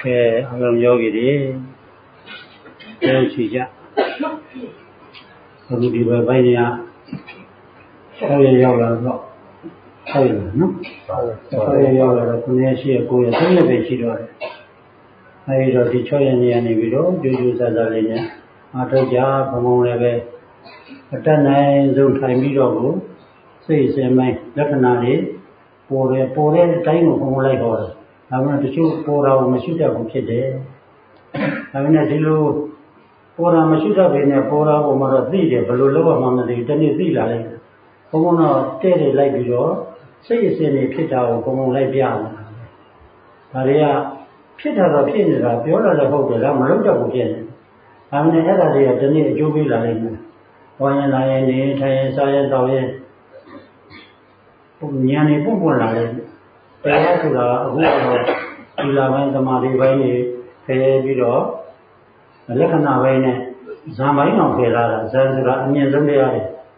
အလုံးယောဂီတွေပြောချီကြအခုဒီဘက်ပိုင်းကဆောရရောက်လာတော့ဟုတ်လားနော်ဆောရရောက်လာတော့9ရက်ရှိရ9ရက်3ရက်ပဲရှိတော့တယ်အဲဒီတော့ဒီ6ရက်နေပြီးတော့ကြိုးကြိုးစားစားလေးနဲ့အားထုတ်ကြဘုံဘုံလည်းပဲအတတ်နိုင်ဆုံးထိုင်ပြီးတော့ကိုစိတ်စင်မိုင်းလက္ခဏာတွေပေါ်တဲ့အတိုင်းကိုဘုံဘုံလိုက်တော့တယ်ဒါမှမဟုတ်တချို့ပေါ်တာကိုမရှိတတ်ဘူးဖြစ်တယ်ဒါပေမဲ့ဒီလိုပေါ်တာမရှိတတ်ဘဲနဲ့ပေါ်တာကိုမှတော့သိတယ်ဘယ်လိုလုပ်ရမှမသိဘူးတနေ့သိလာလိုက်ဘုံဘုံတော့တဲ့တယ်လိုက်ပြီးတော့စိတ်အစဉ်တွေဖြစ်တာကိုဘုံဘုံလိုက်ပြတယ်ဒါတွေကဖြစ်တာတော့ဖြစ်နေတာပြောတာလည်းဟုတ်တယ်ဒါမလုပ်တတ်ဘူးဖြစ်နေဒါပေမဲ့အဲ့ဒါတွေကတနေ့အကျိုးပေးလာလိမ့်မယ်ဝါရင်လာရင်နေထိုင်ရင်စားရင်တောက်ရင်ဉာဏ်နေပုံလာလိမ့်မယ်တရားဆိုတာအခုတော့ဒီလာပိုင်းသမာဓိပိုင်းတွေဖယ်ပြီးတော့လက္ခဏာပိုင်းနဲ့ဇံပိုင်းအောင်ဖယ်လာတာဇံဆိုတာအမြင့်ဆုံးတရားတွေ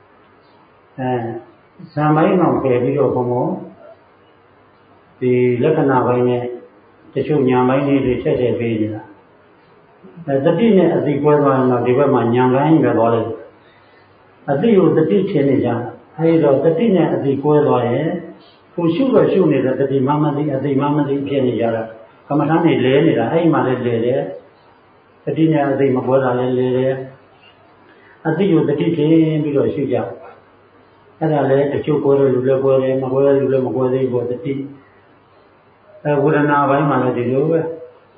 ဇံပိုင်းအောင်ဖယ်ပြီးတော့ဘုံဘုံဒီလက္ခဏာပိုင်းနဲ့တချို့ညာပိုင်းတွေချက်ချက်ပေးနေတာတတိနဲ့အသိကွဲသွားရင်တော့ဒီဘက်မှာညာကိုင်းပဲသွားလိုက်အသိကိုတတိထင်နေကြအဲဒီတော့တတိနဲ့အသိကွဲသွားရင်ကိုရှုတော့ရှုနေတဲ့တတိမမသိအသိမမသိဖြစ်နေကြတာကမ္မထာနေလဲနေတာအဲ့ဒီမှာလည်းလဲတယ်တတိနဲ့အသိမကွဲတာလည်းလဲတယ်အသိကိုတတိထင်ပြီးတော့ရှုကြအဲ့ဒါလည်းတချို့ကွဲတဲ့လူလည်းကွဲတယ်မကွဲတဲ့လူလည်းမကွဲသေးဘူးတတိဝေဒနာပိုင်းမှာလည်းဒီလိုပဲ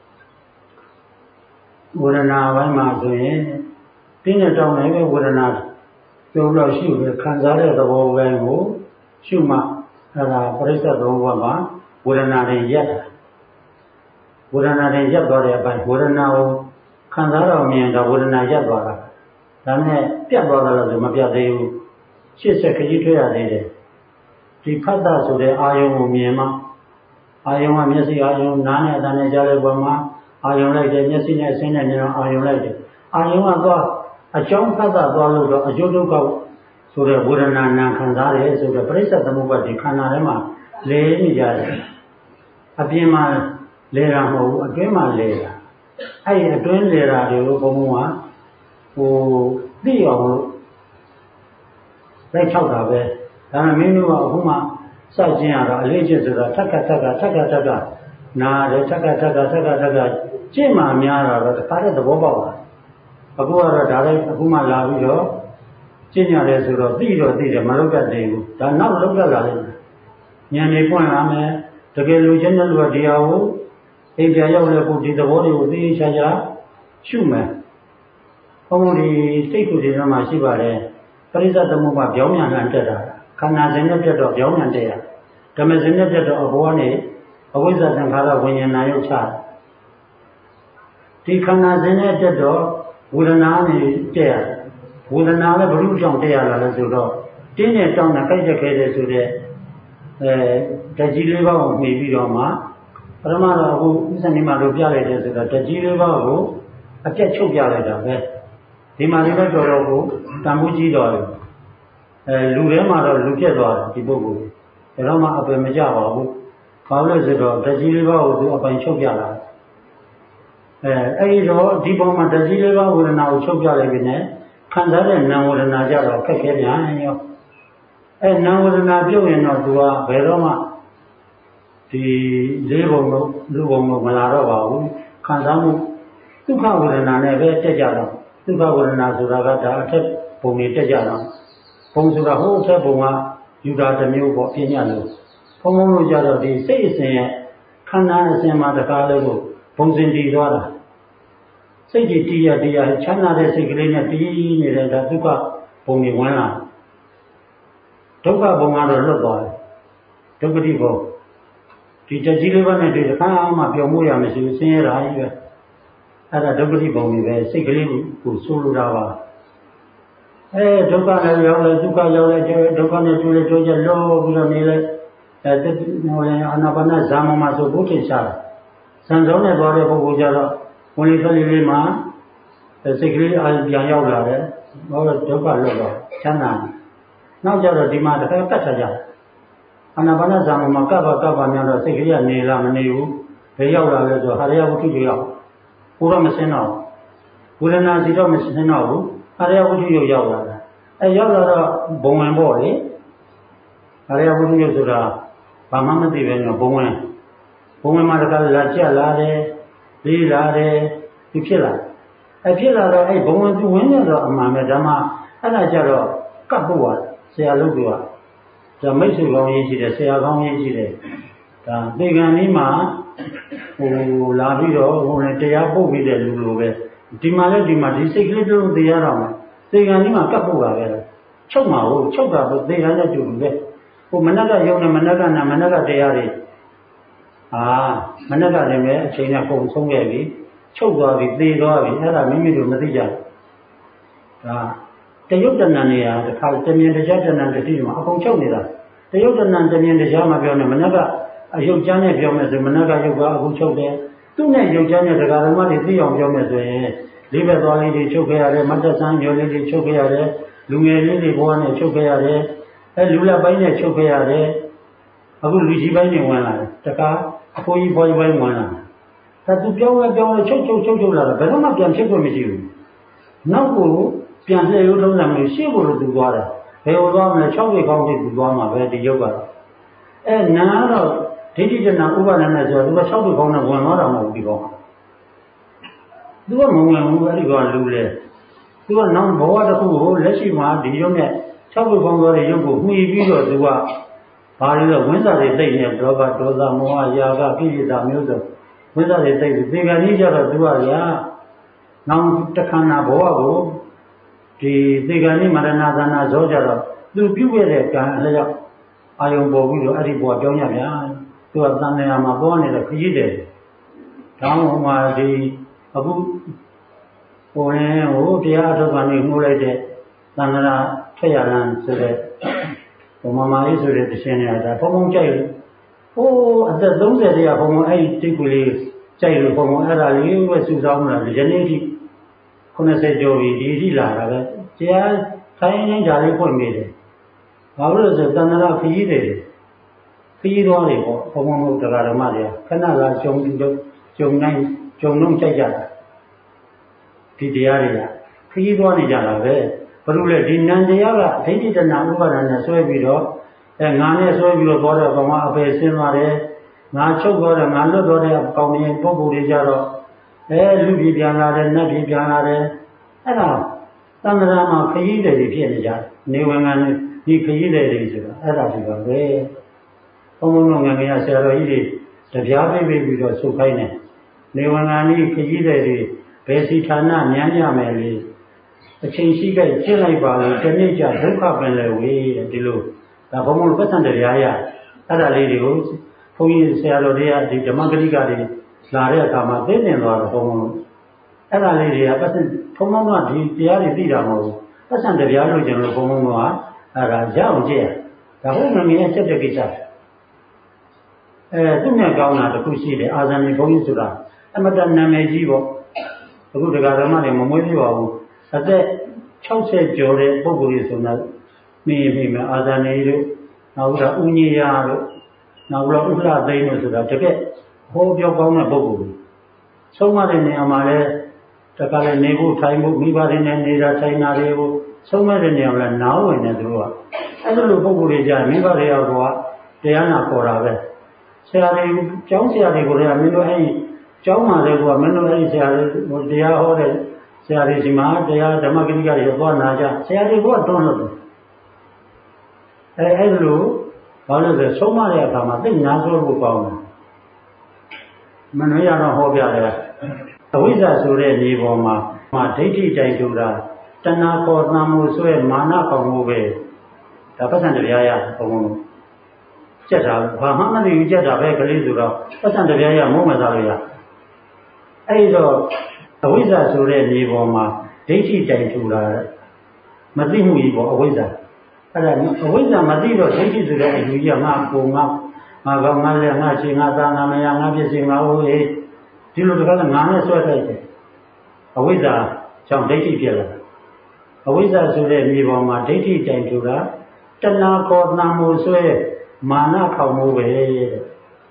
ဝေဒနာပိုင်းမှာဆိုရင်တင်းနဲ့တောင်းနိုင်ပဲဝေဒနာပြောလို့ရှိတယ်ခံစားတဲ့သဘောပဲကိုရှုမှအဲ့ဒါပရိစ္ဆေသုံးဘဝမှာဝေဒနာတွေရက်တာဝေဒနာတွေရက်သွားတဲ့အပိုင်းဝေဒနာကိုခံစားတော့မြင်တော့ဝေဒနာရက်သွားတာဒါနဲ့ပြတ်သွားတယ်လို့ဆိုမပြတ်သေးဘူးရှစ်ဆက်ခကြီးထွေးရသေးတယ်ဒီဖတ်တာဆိုတဲ့အာယုံကိုမြင်မှအာယုံကမျက်စိအာယုံနားနဲ့အသံနဲ့ကြားတဲ့ဘဝမှာအာယုံလိုက်တယ်မျက်စိနဲ့အဆင်းနဲ့ဉာဏ်အာယုံလိုက်တယ်အာယုံကတော့အကြောင်းဖတ်တာသွားလို့တော့အကျိုးဒုက္ခဆိုတဲ့ဝေဒနာနာခံစားတယ်ဆိုတော့ပရိစ္ဆေသမုပ္ပါဒ်ဒီခန္ဓာထဲမှာလဲနေကြတယ်အပြင်မှာလဲတာမဟုတ်ဘူးအတွင်းမှာလဲတာအဲ့ဒီအတွင်းလဲတာတွေကိုဘုံဘုံကသိအောင်လို့လိုက်ချောက်တာပဲဒါပေမဲ့မင်းတို့ကအခုမှစကျင်ရတော့အလေးချင်းဆိုတာထက်ကနားတယ်ထက်ကကျင့်မှများတာတော့တခါတည်းသဘောပေါက်တာအခုကတော့ဒါလည်းအခုမှလာပြီးတော့ကျင့်ရတယ်ဆိုတော့သိတယ်မလုပ်တတ်သေးဘူးဒါနောက်လုပ်တတ်လာလိမ့်မယ်ဉာဏ်နေပွင့်လာမယ်တကယ်လူချင်းတဲ့လူကဒီဟာကိုအိမ်ပြန်ရောက်လဲကိုဒီသဘောတွေကိုသိချာရှုမယ်ဘုံဒီစိတ်ကိုဒီထဲမှာရှိပါတယ်ပရိစ္ဆေသမုပ္ပါပြောင်းပြန်လာတက်တာခန္ဓာစဉ်နဲ့တက်တော့ပြောင်းပြန်တက်ရဓမ္မစဉ်နဲ့တက်တော့အဘောကနေအဝိဇ္ဇသင်္ခါရဝိညာဉ်နာယုတ်ချဒီခန္ဓာစဉ်နဲ့တက်တော့ဝေဒနာနဲ့တက်ရဝေဒနာလည်းဘုရုကြောင့်တက်ရလာလဲဆိုတော့တင်းနဲ့တောင်းတာကြိုက်တဲ့ခဲတဲ့ဆိုတဲ့ဓာတ်ကြီးလေးပါးကိုမှီပြီးတော့မှပရမတော့အခုဥစ္စာနေမှာလို့ပြလိုက်တယ်ဆိုတော့ဓာတ်ကြီးလေးပါးကိုအပြတ်ချုပ်ပြလိုက်တာပဲဒီမှာလည်းတော်တော်ကိုတန်ဖိုးကြီးတော်တယ်လူထဲမှာတော့လူပြက်သွားတယ်ဒီပုဂ္ဂိုလ်ဒါတော့မှအပယ်မကြပါဘူးဘာလို့လဲဆိုတော့ဓာတ်ကြီးလေးပါးကိုသူအပိုင်ချုပ်ပြလာအဲဒီတော့ဒီပုံမှာဓာတ်ကြီးလေးပါးဝေဒနာကိုချုပ်ပြလိုက်ပြီနဲ့ခံစားတဲ့နာဝေဒနာကြတော့ခက်ခဲပြန်ရောနာဝေဒနာပြုတ်ရင်တော့သူကဘယ်တော့မှဒီလေးပုံလို့လူပုံလို့မလာတော့ပါဘူးခံစားမှုဒုက္ခဝေဒနာနဲ့ပဲတက်ကြတော့ဒုက္ခဝေဒနာဆိုတာကဒါအထက်ပုံတွေတက်ကြတော့ပုံဆိုတာဟိုအထက်ပုံကယူတာတစ်မျိုးပေါ့ပြညာလို့ဘုံဘုံလို့ကြတော့ဒီစိတ်အစဉ်ရဲ့ခန္ဓာအစဉ်မှာတခါလေးကိုဘုံစဉ်တည်သွားတာစိတ်ကြီးတည်ရချမ်းသာတဲ့စိတ်ကလေးနဲ့တည်နေတဲ့ဒါဒုက္ခဘုံတွေဝင်လာဒုက္ခဘုံကတော့လွတ်သွားတယ်ဒုက္ခတိဘုံဒီတကြီးလေးပါးနဲ့ဒီတစ်ခါမှပျော်မှုရမရှိဘူးဆင်းရဲတာကြီးပဲအဲ့ဒါဒုက္ခတိဘုံတွေပဲစိတ်ကလေးကိုဆိုးလိုတာပါဒုက္ခနဲ့ရောက်လဲဒုက္ခရောက်လဲဒုက္ခနဲ့တွေ့လဲတွေ့ကြလောပြီးတော့နေလဲအာနာပါနဇာမမှာဆိုဘုထင်ရှားဇန်ဆုံးနဲ့သွားတဲ့ပုဂ္ဂိုလ်ကြတော့ဝင်လေထွက်လေလေးမှာစိတ်ကလေးအာပြန်ရောက်လာတယ်ဘာလို့ဒုက္ခလွတ်တော့ချမ်းသာနောက်ကြတော့ဒီမှာတစ်ခါကတ်ထားကြအာနာပါနဇာမမှာကပ်ပါများတော့စိတ်ကလေးကနေလားမနေဘူးဘယ်ရောက်လာလဲဆိုဟာရယဝတ္ထုရောက်ဘုရားမစင်းတော့ဝေဒနာစီတော့မစင်းတော့ဘူးဟာရယဝတ္ထုရောက်လာတာရောက်လာတော့ဘုံဝင်ပေါ့လေဟာရယဝတ္ထုရောက်ဆိုတာဘာမှမသိပဲနော်ဘုံဝင်မှာတကလာကြက်လာတယ်လေးလာတယ်ဒီဖြစ်လာဖြစ်လာတော့ဘုံဝင်သူဝင်ရတော့အမှန်ပဲဓမ္မအဲ့ဒါကြတော့ကပ်ဖို့ပါဆရာလုပ်သူကဒါမိတ်ဆွေကောင်းရေးရှိတယ်ဆရာကောင်းရေးရှိတယ်ဒါသေကံကြီးမှာလာပြီးတော့တရားပုတ်ပြီးတဲ့လူလိုပဲဒီမှာလည်းဒီမှာဒီစိတ်ကလေးတို့သိရတော့မယ်သေကံကြီးမှာကပ်ဖို့ပါပဲချုပ်မှာဟုတ်ချုပ်တာသေကံနဲ့တူတယ်မနက်ကယုံနဲ့မနက်ကနာမနက်ကတရားတွေမနက်ကလည်းပဲအချိန်နဲ့ပုံဆုံးခဲ့ပြီချုပ်သွားပြီသေသွားပြီအဲ့ဒါမိမိတို့မသိကြဘူးဒါတယုတ်တဏ္ဏနေရာတစ်ခါတမြင်တရားတဏ္ဏတတိမှာအကုန်ချုပ်နေတာတယုတ်တဏ္ဏတမြင်တရားမှာပြောနေမနက်ကအယုတ်ချမ်းနဲ့ပြောမယ်ဆိုမနက်ကယုတ်ကအခုချုပ်တယ်သူ့နဲ့ယုတ်ချမ်းနဲ့တရားဓမ္မတွေသိအောင်ပြောမယ်ဆိုရင်လေးဘက်သွားလေးတွေချုပ်ခဲ့ရတယ်မတ်တဆန်းမျိုးလေးတွေချုပ်ခဲ့ရတယ်လူငယ်လေးတွေဘဝနဲ့ချုပ်ခဲ့ရတယ်လူလက်ပိုင်းနဲ့ချုပ်ခဲ့ရတယ်အခုလူကြီးပိုင်းနဲ့ဝင်လာတယ်တခါအဖိုးကြီးဘွားကြီးပိုင်းဝင်လာဒါသူပြောင်းလဲချုပ်လာတော့ဘယ်တော့မှပြန်ဖြစ်ခွင့်မရှိဘူးနောက်ကိုပြန်လှည့်ရိုးလုံးလာမျိုးရှေ့ကိုလို့သူသွားတယ်ဘယ်လိုသွားမလဲ6ရက်ကောင်းပြီသူသွားမှာပဲဒီရုပ်ကတော့နာတော့ဒိဋ္ဌိတဏဥပါဒနဲ့ဆိုတော့သူက6ရက်ကောင်းနဲ့ဝင်သွားတာမဟုတ်ဘူးဒီကောင်သူကမဝင်ဘူးအဲ့ဒီကောင်လူလေသူကနောက်ဘဝတစ်ခုကိုလက်ရှိမှာဒီရုပ်နဲ့6ရက်ကောင်းသွားတဲ့ရုပ်ကိုမှီပြီးတော့သူကဘာလို့လဲဝိဇ္ဇာတွေသိနေဒေါသဒေါသမောဟရာဂကိလေသာမျိုးစုံဝိဇ္ဇာတွေသိပြီးသေကံကြီးကြတော့သူကနောက်တခဏဘဝကိုဒီသေကံကြီးမရဏသနာဇောကြတော့သူပြုခဲ့တဲ့ကံအလျောက်အာယုံပေါ်ပြီးတော့အဲ့ဒီဘဝကြောင်းရဗျာသူကသံဃာမှာပေါ်နေတဲ့ခရီးတယ်တောင်းဟိုမှာဒီအခုတရားထုတ်ကနေမှုလိုက်တဲ့သံဃာထက်ရလန်းဆိုတဲ့မမလေးဆိုတဲ့တခြင်းနဲ့ဒါဘုံဘုံကြိုက်လို့အသက်30တည်းကဘုံဘုံအဲ့ဒီတိတ်ကလေးကြိုက်လို့ဘုံဘုံအဲ့ဒါလေးပဲစုဆောင်းလာတယ်ယနေ့ထိ90ကျော်ပြီဒီထိလာတာပဲတရားခိုင်းရင်ဒါလေးဖွင့်မိတယ်ဘာလို့လဲဆိုတဏ္ဍာခရီးတယ်ခရီးသွားတယ်ပေါ့ဘုံဘုံတရားဓမ္မတွေခဏလာကြုံလုံးကြိုက်ကြတာဒီတရားတွေကခရီးသွားနေကြတာပဲဘာလို့လဲဒီနံတရားကဒိဋ္ဌိတဏဥပါဒဏ်နဲ့ဆွဲပြီးတော့ငါနဲ့ဆွဲပြီးတော့သွားတဲ့ကောင်ကအပေဆင်းသွားတယ်ငါချုပ်သွားတယ်ငါလွတ်သွားတဲ့အကောင်ကြီးပုဂ္ဂိုလ်တွေကြတော့လူပြည်ပြန်လာတယ်နတ်ပြည်ပြန်လာတယ်အဲ့ဒါသံဃာမှာခရီးတယ်တွေဖြစ်နေကြတယ်နေဝင်ကဒီခရီးတယ်တွေဆိုတာအဲ့ဒါဒီပါပဲဘုံဘုံငငယ်ရဆရာတော်ကြီးတွေတပြားပြိပြီးတော့ဆုတ်ခိုင်းတယ်နေဝင်ကဒီခရီးတယ်တွေဘယ်စီဌာနမြန်းကြမယ်လေအချိန်ရှိခဲ့ကျင့်လိုက်ပါလို့တနေ့ကျဒုက္ခပင်လေဝေးတဲ့ဒီလိုဒါဘုံဘုံပတ်စံတရားရအဲ့ဒါလေးတွေကိုဘုန်းကြီးဆရာတော်တွေကဒီဓမ္မဂရိကတွေလာတဲ့အခါမှာသိနေသွားတော့ဘုံဘုံအဲ့ဒါလေးတွေကပတ်စံဘုံဘုံကဒီတရားတွေသိတာမဟုတ်ဘူးပတ်စံတရားလို့ကျွန်တော်ဘုံဘုံကအဲ့ဒါရအောင်ကြည့်ရဒါဘုံငငယ်ချက်တဲ့ကိစ္စသူ့နဲ့ကောင်းတာတစ်ခုရှိတယ်အာဇာနည်ဘုန်းကြီးဆိုတာအမတနာမည်ကြီးပေါ့အခုတရားဓမ္မတွေမမွေးပြပါဘူးအသက်60ကျော်တဲ့ပုဂ္ဂိုလ်တွေဆိုတော့မိမယ်အာဇာနည်တို့နောက်ကဦးညေရတို့နောက်ကဥလှသိန်းတို့ဆိုတာတကယ်ဟောပြောကောင်းတဲ့ပုဂ္ဂိုလ်တွေဆုံးမတဲ့နေရာမှာလည်းတခါလည်းနေဖို့ထိုင်ဖို့မိဘတွေနဲ့နေတာထိုင်တာတွေကိုဆုံးမတဲ့နေရာမှာလည်းနားဝင်တယ်သူတို့ကအဲ့လိုပုဂ္ဂိုလ်တွေကြမိဘတွေရောကတရားနာခေါ်တာပဲဆရာတွေကျောင်းဆရာတွေကိုလည်းမင်းတို့အဲ့ဒီကျောင်းမှာလည်းကမင်းတို့အဲ့ဒီဆရာတွေတရားဟောတဲ့ဆရာတွေဒီမှာတရားဓမ္မဂရိကတွေသွားနာကြဆရာတွေကတွန်းလို့အဲ့လိုဘာလို့လဲဆုံးမတဲ့အခါမှာသိနာဆိုဖို့ကောင်းတယ်မနှွေးရတော့ဟောပြတယ်အဝိဇ္ဇာဆိုတဲ့နေပေါ်မှာဒိဋ္ဌိတိုင်ထူတာတဏှာခေါ်သံမှုဆွဲမာနခေါ်မှုပဲဒါပတ်စံတရားရဘုံဘုံကြက်တာဘာမှမသိဘူးကြက်တာပဲကလေးဆိုတော့ပတ်စံတရားရမုန်းမစားလို့ရအဲ့တော့အဝိဇ္ဇာဆိုတဲ့နေပေါ်မှာဒိဋ္ဌိတိုင်ထူတာမသိမှုကြီးပေါ့အဝိဇ္ဇာအဲ့ဒါအဝိဇ္ဇာမသိတော့ဒိဋ္ဌိဆိုတဲ့အယူကြီးကငါပုံငါကောင်းငါလက်ငါရှင်ငါသားငါမယားငါပြည့်စင်ငါဟိုဒီလိုတကားငါနဲ့ဆွဲထိုက်တယ်အဝိဇ္ဇာကြောင့်ဒိဋ္ဌိဖြစ်လာအဝိဇ္ဇာဆိုတဲ့မြေပေါ်မှာဒိဋ္ဌိတိုင်ထူတာတဏှာခေါ်သံမှုဆွဲမာနခေါ်မှုပဲတဲ့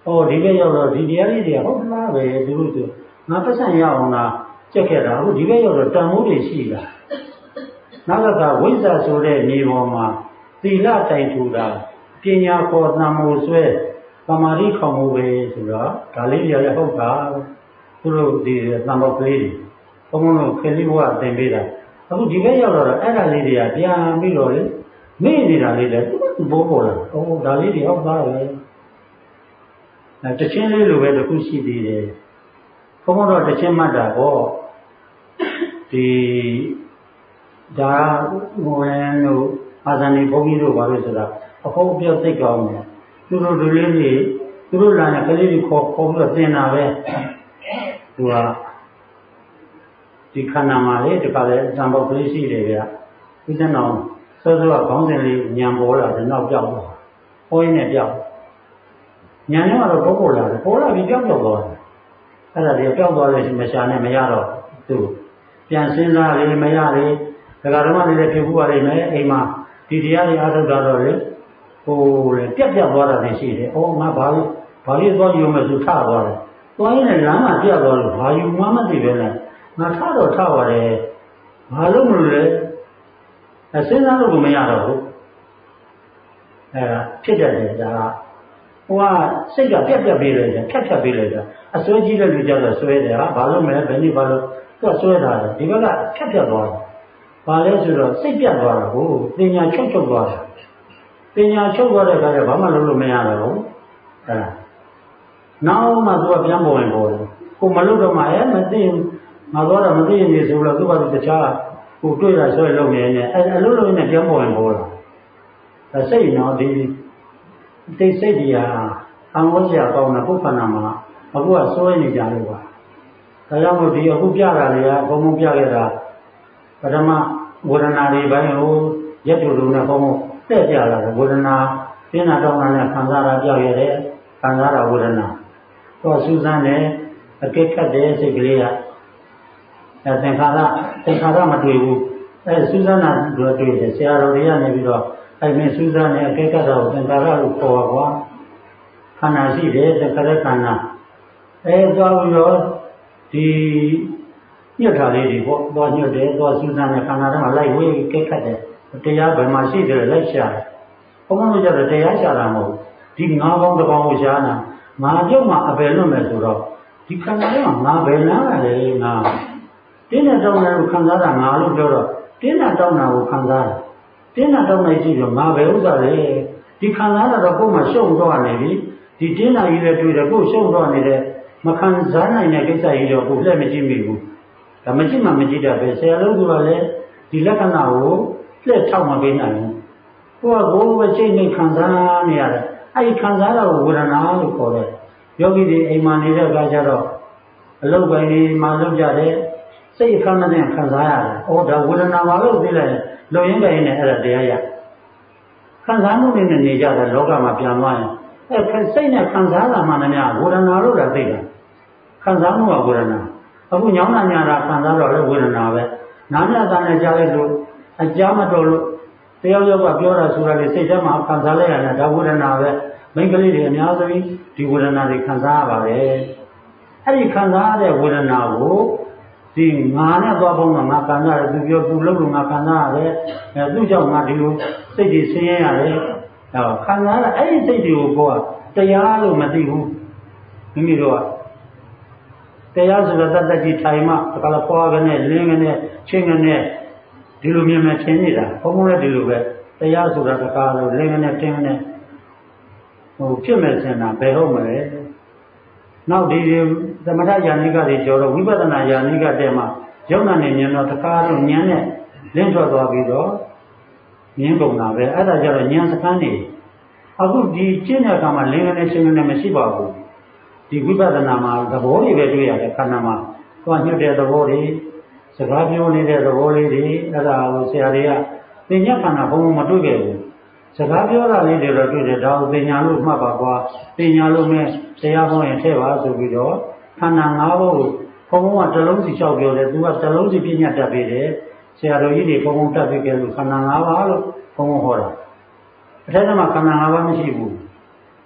哦ဒီဘက်ရောက်တော့ဒီတရားလေးတွေဟုတ်လားပဲသူတို့ဆိုငါပတ်စံရအောင်လားကြက်ခဲ့တာအခုဒီဘက်ရောက်တော့တန်မိုးတွေရှိတာနောက်ကဝိဇ္ဇာဆိုတဲ့နေပေါ်မှာသီလတိုင်ထူတာပညာခေါ်သံမိုးဆွဲသမာဓိခေါ်မှုပဲဆိုတော့ဒါလေးတွေလည်းဟုတ်တာသူတို့ဒီသံဘောကလေးတွေဘုံဘုံတို့ခေလေးဘဝသင်ပေးတာအခုဒီဘက်ရောက်တော့အဲ့ဒါလေးတွေကပြန်ပြီးတော့လေမေ့နေတာလေးလည်းသူဘိုးပေါ်လာဟိုဒါလေးတွေဟုတ်သားပဲတချင်းလေးလိုပဲတစ်ခုရှိသေးတယ်ဘုံဘုံတော့တချင်းမှတ်တာပေါ့ဒီဒါဟိုရင်တို့အာဇာနည်ဘုန်းကြီးတို့ဘာလို့ဆိုတာအဖို့အပြောသိကောင်းတယ်သူတို့လူလေးတွေသူတို့လာတဲ့ကလေးတွေခေါ်ပြီးတော့သင်တာပဲသူကဒီခန္ဓာမှာလေတခါလေဇံပေါက်ကလေးရှိတယ်ဗျဥစ္စာတော်စောစောကခေါင်းစဉ်လေးညံပေါ်လာတယ်နောက်ပြောက်သွားဟိုးရင်းနဲ့ပြောက်ညံတော့ပေါ်လာတယ်ပေါ်လာပြီးပြောက်သွားတယ်အဲ့ဒါတွေပြောက်သွားလို့မရှာနဲ့မရတော့သူပြန်စဉ်းစားလေမရလေဒကာတော်မလေးလည်းဖြစ်ဘူးပါလိမ့်မယ်အိမ်မှာဒီတရားတွေအားထုတ်တာတော့လေဟိုလေပြက်သွားတာလည်းရှိတယ်။အော်ငါဘာလို့သွားယူမယ်ဆိုထသွားတယ်။သွားရင်လည်းလမ်းမှာပြက်သွားလို့ဘာယူမှမသိပဲနဲ့ငါထတော့ထပါတယ်။ဘာလို့မလို့လဲ။စဉ်းစားလို့မရတော့ဘူး။အဲဒါဖြစ်တတ်တယ်ဒါကဟိုကစိတ်ကပြက်ပေးလိုက်တယ်ဖြတ်ပေးလိုက်တာအစွဲကြီးတဲ့လူကြတော့ဆွဲတယ်ဟာဘာလို့မလဲဘယ်နည်းဘာလို့သူကဆွဲတာလဲဒီဘက်ကဖြတ်သွားတယ်။ဘာလဲဆိုတော့စိတ်ပြတ်သွားတာကိုပညာချုပ်သွားတယ်ပညာချုပ်သွားတဲ့အခါကျဘာမှလုပ်လို့မရတော့ဘူးအဲ့ဒါနောက်မှသူကပြန်ပေါ်တယ်ကိုမလုပ်တော့မှမသိငါတော့မသိရင်ဒီဆိုတော့သူကတခြားကိုတွေ့တာဆွဲလုပ်နေတယ်အဲ့အလုပ်လုပ်နေပြန်ပေါ်လာဒါစိတ်နော်ဒီစိတ်ကြီးဟာအံဝတ်စရာကောင်းတာပုပ္ပန္နမှာအခုကဆွဲနေကြလို့ပါဒါကြောင့်မို့ဒီအခုပြတာတွေကဘုံဘုံပြခဲ့တာပထမဝေဒနာတွေဘိုင်းဟိုရက်တူတူနဲ့ဘုံဘုံတက်ကြလာတယ်ဝေဒနာပြင်းတာတောင်းတာနဲ့ခံစားတာပြောက်ရတယ်ခံစားတာဝေဒနာတော့စူးစမ်းတယ်အကဲခတ်တယ်စိတ်ကလေးကသင်္ခါရမတွေ့ဘူးအဲစူးစမ်းတာတွေ့တယ်ဆရာတော်တွေကနေပြီးတော့အဲမင်းစူးစမ်းတယ်အကဲခတ်တာကိုသင်္ခါရလို့ခေါ်ပါကွာခန္ဓာရှိတယ်သင်္ခါရခန္ဓာအဲသွားပြီးတော့ဒီညှက်တာလေးတွေပေါ့သွားညှက်တယ်သွားစူးစမ်းတယ်ခန္ဓာထဲမှာလိုက်ဝေးကဲခတ်တယ်တရားဘယ်မှာရှိတယ်လိုက်ရှာတယ်ဘုန်းဘုန်းတို့ကြတော့တရားရှာတာမဟုတ်ဒီငါးပေါင်းတစ်ပေါင်းကိုရှာတာငါပြုတ်မှအပယ်လွတ်မယ်ဆိုတော့ဒီခန္ဓာထဲမှာငါဘယ်နားလဲငါတင်းနဲ့တောင်းတယ်ကိုခံစားတာငါလို့ပြောတော့တင်းနဲ့တောင်းတာကိုခံစားတယ်တင်းနဲ့တောင်းနေကြည့်တော့ငါဘယ်ဥစ္စာလဲဒီခံစားတာတော့ကိုယ်မှရှုံတော့နေပြီဒီတင်းနာကြီးလည်းတွေ့တယ်ကိုယ်ရှုံတော့နေတဲ့မခံစားနိုင်တဲ့ကိစ္စကြီးတော့ကိုယ်လက်မကြည့်မိဘူးဒါမကြည့်မှမကြည့်တတ်ပဲဆရာလုံးကလည်းဒီလက္ခဏာကိုလက်ထောက်မပေးနိုင်ဘူးကိုယ်ကကိုယ်ပဲစိတ်နဲ့ခံစားနေရတယ်အဲ့ဒီခံစားတာကိုဝေဒနာလို့ခေါ်တယ်ယောဂီတွေအိမ်မှာနေတဲ့အခါကျတော့အလုပ်ပိုင်းတွေမှာလုပ်ကြတယ်စိတ်အခမ်းနဲ့ခံစားရတယ်။အော်ဒါဝေဒနာပါလို့သိလိုက်လုံရင်းကြရင်လည်းအဲ့ဒါတရားရခံစားမှုနဲ့နေကြတယ်လောကမှာပြန်သွားရင်အဲ့စိတ်နဲ့ခံစားတာမှလည်းဝေဒနာလို့လည်းသိတယ်ခံစားမှုကဝေဒနာအခုညောင်းညာတာခံစားတော့လည်းဝေဒနာပဲနားမြတ်တာနဲ့ကြားလိုက်လို့အကြောင်းမတော်လို့တယောက်ယောက်ကပြောတာဆိုတာလေစိတ်ထဲမှာခံစားလိုက်ရတယ်ဒါဝေဒနာပဲမိန်းကလေးတွေအများဆုံးဒီဝေဒနာတွေခံစားရပါတယ်အဲ့ဒီခံစားရတဲ့ဝေဒနာကိုဒီငါနဲ့သွားပေါင်းတော့ငါခံစားရတယ်သူပြောသူလုပ်လို့ငါခံစားရတယ်သူ့ကြောင့်ငါဒီလိုစိတ်တွေဆင်းရဲရတယ်ခံစားရအဲ့ဒီစိတ်တွေကိုကိုယ်ကတရားလို့မသိဘူးမိမိတို့ကတရားဆိုတော့တတ်တတ်ကြီးထိုင်မှတခါလာပွားကနေလင်းကနေချင်းကနေဒီလိုမြင်မှထင်နေတာဘုံဘုံလည်းဒီလိုပဲတရားဆိုတာတခါလို့လင်းကနေထင်နေဟိုဖြစ်မဲ့စင်တာဘယ်ဟုတ်မလဲနောက်ဒီသမထယာနိကတွေကျော်တော့ဝိပဿနာယာနိကတဲ့မှာယုံနာနဲ့ဉာဏ်တော့တခါလို့ဉာဏ်နဲ့လင်းထွက်သွားပြီးတော့မြင်ကုန်တာပဲအဲ့ဒါကြတော့ဉာဏ်စကန်းနေအခုဒီကျင့်တဲ့အခါမှာလင်းကနေချင်းကနေမရှိပါဘူးဒီဝိပဿနာမှာသဘောတွေပဲတွေ့ရတယ်ခန္ဓာမှာသွားညှို့တဲ့သဘောတွေစကားပြောနေတဲ့သဘောလေးတွေအဲ့ဒါကိုဆရာတွေကသင်ညက်ခန္ဓာဘုံမတွေ့ခဲ့ဘူးစကားပြောတာလေးတွေတော့တွေ့တယ်ဒါကိုပညာလို့မှတ်ပါကွာပညာလို့မဲ့တရားဟောရင်ထည့်ပါဆိုပြီးတော့ခန္ဓာ၅ပါးကိုဘုံဘုံကတစ်လုံးစီလျှောက်ပြောတယ်သူကတစ်လုံးစီပြညတ်တက်ပေးတယ်ဆရာတော်ကြီးတွေဘုံဘုံတက်ပေးကြလို့ခန္ဓာ၅ပါးလို့ဘုံဘုံဟောတာအထက်ကမှခန္ဓာ၅ပါးမရှိဘူး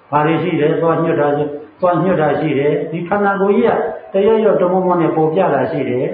ဘာတွေရှိတယ်သွားညွတ်တာရှိတယ်ဒီခန္ဓာကိုယ်ကြီးကတရရတမုံမနဲ့ပေါ်ပြတာရှိတယ်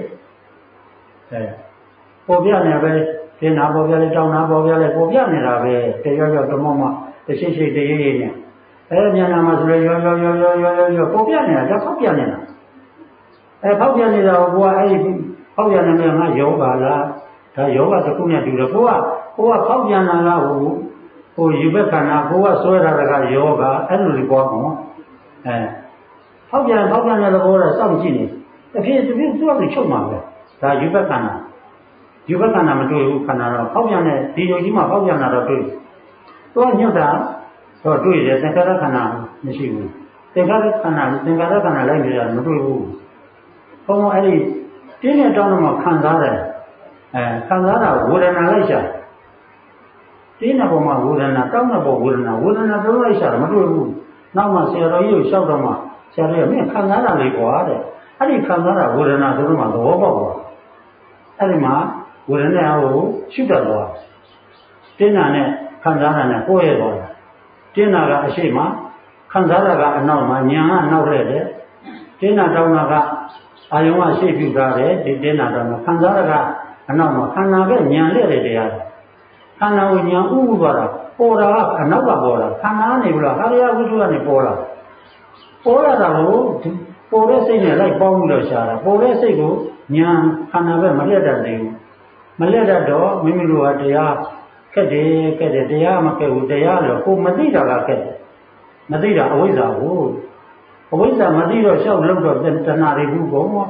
ပေါ်ပြနေပဲတင်နာပေါ်ပြလေတောင်းနာပေါ်ပြလေပေါ်ပြနေတာပဲတရရတမုံမတရှိရှိတရရနဲ့မျက်နှာမှာဆိုလေရောပေါ်ပြနေတာဒါဖောက်ပြနေတာဖောက်ပြနေတာကိုကအဲ့ဒီဖောက်ပြနေတယ်ငါယောဂလားဒါယောဂတစ်ခုနဲ့တူတယ်ကိုကဖောက်ပြန်လာတာဟိုယူဘက်ခန္ဓာကိုကဆွဲထားတာကယောဂအဲ့လိုလေးပေါ်အောင်ဖောက်ပြန်တဲ့သဘောတော့စောင့်ကြည့်နေတဖြည်းသူ့ချုပ်မှာပဲဒါယူဘက်ခန္ဓာမတွေ့ဘူးခန္ဓာတော့ဖောက်ပြန်တဲ့ဒီယုံကြီးမှာဖောက်ပြန်တာတော့တွေ့သူကညွတ်တာတော့တွေ့တယ်သင်္ခါရခန္ဓာမရှိဘူးသင်္ခါရခန္ဓာလိုက်နေတာမတွေ့ဘူးဘုံအဲ့ဒီတင်းတဲ့တောင်းတော့မှခံစားတယ်ခံစားတာဝေဒနာလိုက်ရှာတင်းတဲ့ပုံမှာဝေဒနာတောင်းတဲ့ပုံဝေဒနာတော့လိုက်ရှာတော့မတွေ့ဘူးနောက်မှဆရာတော်ကြီးကိုလျှောက်တော့မှဆရာတော်ကမင်းခံစားတာလေးကွာတဲ့အဲ့ဒီခံစားတာဝေဒနာဆိုတော့မှသဘောပေါက်သွားအဲ့ဒီမှာဝေဒနာကိုရှုတတ်သွားတင်းတာနဲ့ခံစားတာနဲ့ကိုယ်ရဲ့သွားတာတင်းတာကအရှိမခံစားတာကအနောက်မှာညာကနောက်တဲ့တင်းတာတောင်းတာကအာယုံကရှေ့ပြုထားတယ်ဒီတင်းတာတောင်းတာခံစားတာကအနောက်မှာခန္ဓာပဲညာလက်တဲ့တရားခန္ဓာကိုညာဥဥသွားတာပေါ်တာကအနောက်ကပေါ်တာခန္ဓာကနေပြီးတော့အာရယဝိသုကနေပေါ်လာတာကိုပေါ်တဲ့စိတ်နဲ့လိုက်ပေါင်းပြီးတော့ရှာတာပေါ်တဲ့စိတ်ကိုညာခန္ဓာပဲမလက်တတ်သေးဘူးမလက်တတ်တော့မိမိတို့ကတရားခက်တယ်တရားမခက်ဘူးတရားလို့ကိုမသိတာကခက်တယ်မသိတာအဝိဇ္ဇာကိုအဝိဇ္ဇာမသိတော့ရှောက်လို့တော့တဏှာတွေဘူးကုန်ရော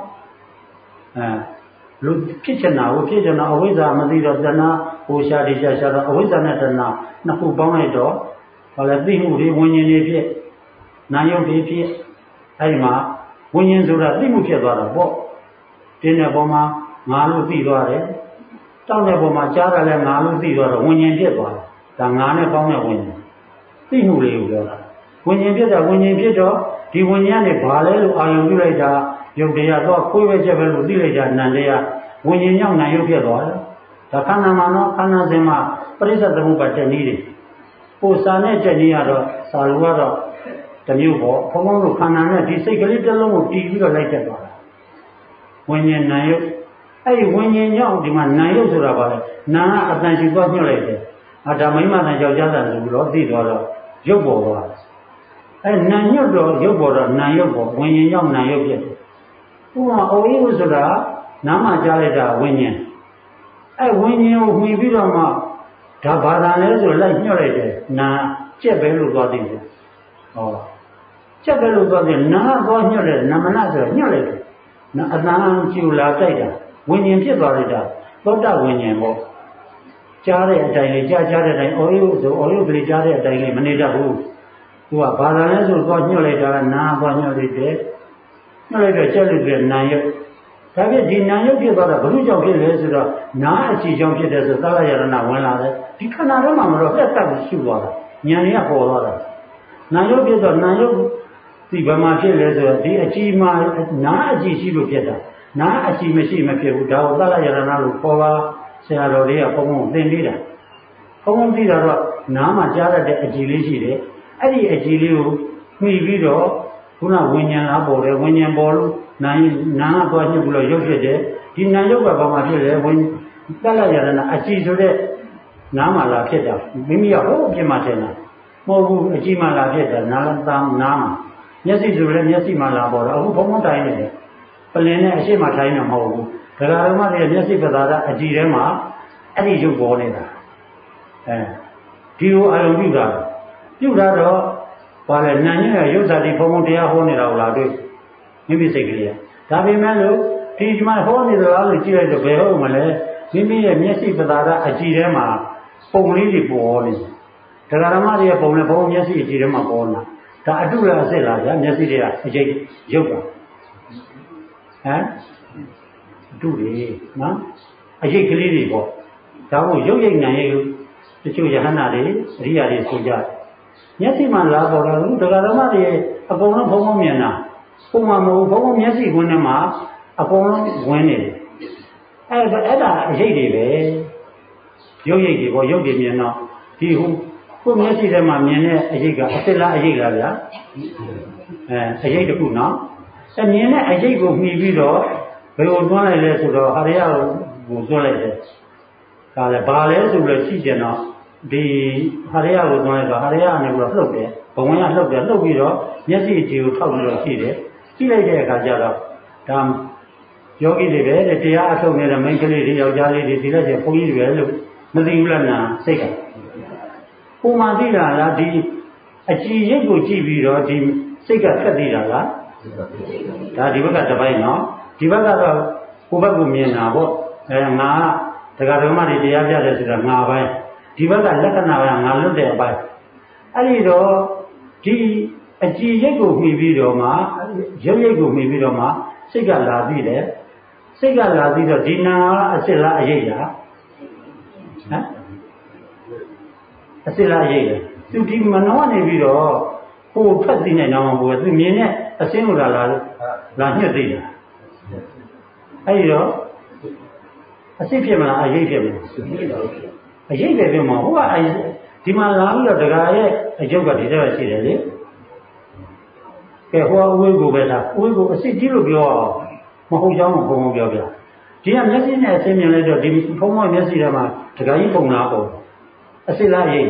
လူဖြစ်ချင်တာကိုဖြစ်ချင်တာအဝိဇ္ဇာမသိတော့တဏှာဟိုရှာတယ်ရှာတော့အဝိဇ္ဇာနဲ့တဏှာနှစ်ခုပေါင်းလိုက်တော့ဘာလဲသိမှုတွေဝิญဉ်တွေဖြစ်နာယုတ်တွေဖြစ်အဲဒီမှာဝิญဉ်ဆိုတာသိမှုဖြစ်သွားတာပေါ့တင်းတဲ့ပုံမှာငါလို့သိသွားတယ်တောင်းတဲ့ပုံမှာကြားရလဲငါလို့သိသွားတော့ဝิญဉ်ဖြစ်သွားတယ်ဒါငါနဲ့ပေါင်းတဲ့ဝิญဉ်သိမှုတွေကိုပြောတာဝิญဉ်ဖြစ်တော့ဒီဝิญဉ်ကနေဘာလဲလို့အာရုံပြုလိုက်တာယုတ်တရားတော့ခွေးပဲချက်ပဲလို့သိလိုက်တာနံတရားဝิญဉ်ကြောင့်နာယုတ်ဖြစ်သွားတယ်ဒါခန္ဓာမှာတော့ခန္ဓာစဉ်မှာပရိစ္ဆေသမုပ္ပါဒ်တက်နည်းတွေပိုစာနဲ့တက်နည်းကတော့စာလူကတော့တမျိုးပေါ့ဘုံဘုံတို့ခန္ဓာနဲ့ဒီစိတ်ကလေးတစ်လုံးကိုတည်ပြီးတော့လိုက်တက်သွားတာဝิญဉ်နာယုတ်အဲ့ဒီဝิญဉ်ကြောင့်ဒီမှာနာယုတ်ဆိုတာပါလေနာကအတန်ရှိသွားညှို့လိုက်တယ်ဒါမိမတန်ယောက်ျားတန်ဆိုပြီးတော့သိသွားတော့ရုပ်ပေါ်သွားတယ်အဲ့နာညွတ်တော့ရုပ်ပေါ်တော့နာယုတ်ပေါ်ဝิญဉ်ကြောင့်နာယုတ်ဖြစ်တယ်ဥပမာအိုယုဆိုတာနားမှာကြားလိုက်တာဝิญဉ်အဲ့ဝิญဉ်ကိုမှီပြီးတော့မှဒါဘာသာလဲဆိုလိုက်ညှို့လိုက်တယ်နာကြက်ပဲလို့သွားသိတယ်ဟောကြက်ပဲလို့သွားသိနာသွားညှို့တယ်နမနဆိုညှို့လိုက်တယ်အတန်ကျူလာတိုက်တာဝิญဉ်ဖြစ်သွားလိုက်တာသောတဝิญဉ်ပေါ့ကြားတဲ့အတိုင်းလေးကြားတဲ့အတိုင်းအော်ယုဆိုအော်ယုကလေးကြားတဲ့အတိုင်းလေးမနေတတ်ဘူးသူကဘာသာလဲဆိုသွားညှို့လိုက်တာကနာသွားညှို့လိုက်တယ်ညှို့လိုက်တော့ကြက်လို့ပြနာယုတ်ဒါပြဒီနာယုတ်ဖြစ်သွားတာဘုရုကြောင့်ဖြစ်လဲဆိုတော့နာအချီကြောင့်ဖြစ်တယ်ဆိုသာလယရဏဝင်လာတယ်ဒီခန္ဓာထဲမှာမတော့ပြတ်တတ်ရှုသွားတာဉာဏ်ရပေါ်သွားတာနာယုတ်ဖြစ်တော့နာယုတ်ဒီဘယ်မှာဖြစ်လဲဆိုတော့ဒီအချီမှာနာအချီရှိလို့ဖြစ်တာနာအချီမရှိမဖြစ်ဘူးဒါကိုသာလယရဏလို့ခေါ်ပါဆရာတော်တွေကဘုံဘုံသင်ပေးတာဘုံဘုံသိတာတော့နားမှာကြားတတ်တဲ့အကြည်လေးရှိတယ်အဲ့ဒီအကြည်လေးကိုမှီပြီးတော့ခုနဝิญဉ်လားပေါ်တယ်ဝิญဉ်ပေါ်လို့နာကသွားညှို့ပြီးတော့ရုပ်ဖြစ်တယ်ဒီနာရုပ်ကဘာမှဖြစ်လဲဝิญသလယရဏအကြည်ဆိုတဲ့နားမှာလာဖြစ်တာမိမိကဟိုအပြစ်မှထင်တာမဟုတ်ဘူးအကြည်မှလာဖြစ်တာနားမှာမျက်စိဆိုလည်းမျက်စိမှလာပေါ်တော့အခုဘုံဘုံတိုင်းနေတယ်ပလင်နဲ့အရှိမှထိုင်းနေမဟုတ်ဘူးဒကာတော်မတွေမျက်စိပသာဒအကြည်ထဲမှာအဲ့ဒီရုပ်ပေါ်နေတာဒီလိုအာရုံပြုတာတော့ဘာလဲနာညရဲ့ရုပ်စာတိဘုံဘုံတရားဟောနေတာကိုလာတွေ့မိမိစိတ်ကလေးဒါပေမဲ့လို့ဒီမှာဟောနေသလားလို့ကြည့်လိုက်တော့ဘယ်ဟုတ်မလဲမိမိရဲ့မျက်စိပသာဒအကြည်ထဲမှာပုံလေးတွေပေါ်နေတယ်ဒကာတော်မတွေပုံနဲ့ဘုံမျက်စိအကြည်ထဲမှာပေါ်နေတာဒါအတုလားအစစ်လားဗျာမျက်စိတွေကအကြိတ်ရုပ်တာအတုတွေနော်အရိပ်ကလေးတွေပေါ့ဒါကိုရုပ်ရိပ်နိုင်ရုပ်တချို့ယဟန္တာတွေအရိယာတွေဆိုကြမျက်စိမှလာပေါ်တာလို့ဒကာဓမ္မတွေအကုန်လုံးဘုံဘုံမြင်တာပုံမှန်မဟုတ်ဘုံဘုံမျက်စိကွင်းထဲမှာအကုန်လုံးဝင်နေတယ်အဲ့ဒါအရိပ်တွေပဲရုပ်ရိပ်တွေပေါ့ရုပ်တွေမြင်တော့ဒီဟိုကိုမျက်စိထဲမှာမြင်တဲ့အရိပ်ကအစစ်လားအရိပ်လားဗျာအရိပ်တစ်ခုနော်မြင်တဲ့အရိပ်ကိုမှီပြီးတော့ဘယ်ကိုတွန်းလိုက်လဲဆိုတော့ဟာရရကိုတွန်းလိုက်တယ်ဒါလည်းဘာလဲဆိုပြီးကြည့်ကြတော့ဒီဟာရရကိုတွန်းလိုက်တော့ဟာရရကနေပြီးတော့လှုပ်တယ်ဘဝင်ကလှုပ်တယ်လှုပ်ပြီးတော့မျက်စိအကြည့်ကိုထောက်ပြီးတော့ကြည့်တယ်ကြည့်လိုက်တဲ့အခါကျတော့ဒါယောဂီတွေပဲတရားအထုတ်နေတဲ့မိန်းကလေးတွေယောက်ျားလေးတွေဒီလက်ကျဘုန်းကြီးတွေပဲလို့မသိဘူးလားနာစိတ်ကပုံမှန်သိတာလားဒီအကြည်ရိပ်ကိုကြည့်ပြီးတော့ဒီစိတ်ကဖက်သိတာလားဒါဒီဘက်ကတစ်ပိုင်းနော်ဒီဘက်ကတော့ကိုယ့်ဘက်ကိုမြင်တာပေါ့ငါတရားဓမ္မတွေတရားပြတယ်ဆိုတာငါပိုင်းဒီဘက်ကလက္ခဏာကငါလွတ်တဲ့အပိုင်းအဲ့ဒီတော့ဒီအကြည်ရိပ်ကိုမှီပြီးတော့မှရုပ်ရိပ်ကိုမှီပြီးတော့မှစိတ်ကလာပြီးတယ်စိတ်ကလာပြီးတော့ဒီနာအစစ်လားအရိပ်လားဟမ်အစစ်လားအရိပ်လားသူဒီမနှောနေပြီးတော့ဟိုဖက်သိနေတော့မှဟိုသူမြင်တဲ့အစင်းလိုလာညှက်သိတာအဲ့ဒီတော့အစစ်ဖြစ်မလားအရိပ်ဖြစ်မလားအရိပ်ပဲဖြစ်မှာဟိုကဒီမှာလာပြီးတော့ဒကာရဲ့အကျုပ်ကဒီတက်ရှိတယ်လေကဲဟိုအဝေးကိုပဲလားအဝေးကိုအစစ်ကြီးလို့ပြောအောင်မဟုတ်ကြောင်းကိုဘုံဘုံပြောပြဒီကမျက်စိနဲ့အစစ်မြင်လိုက်တော့ဒီဘုံဘုံမျက်စိထဲမှာဒကာကြီးပုံနာပေါ့အစစ်လားအရိပ်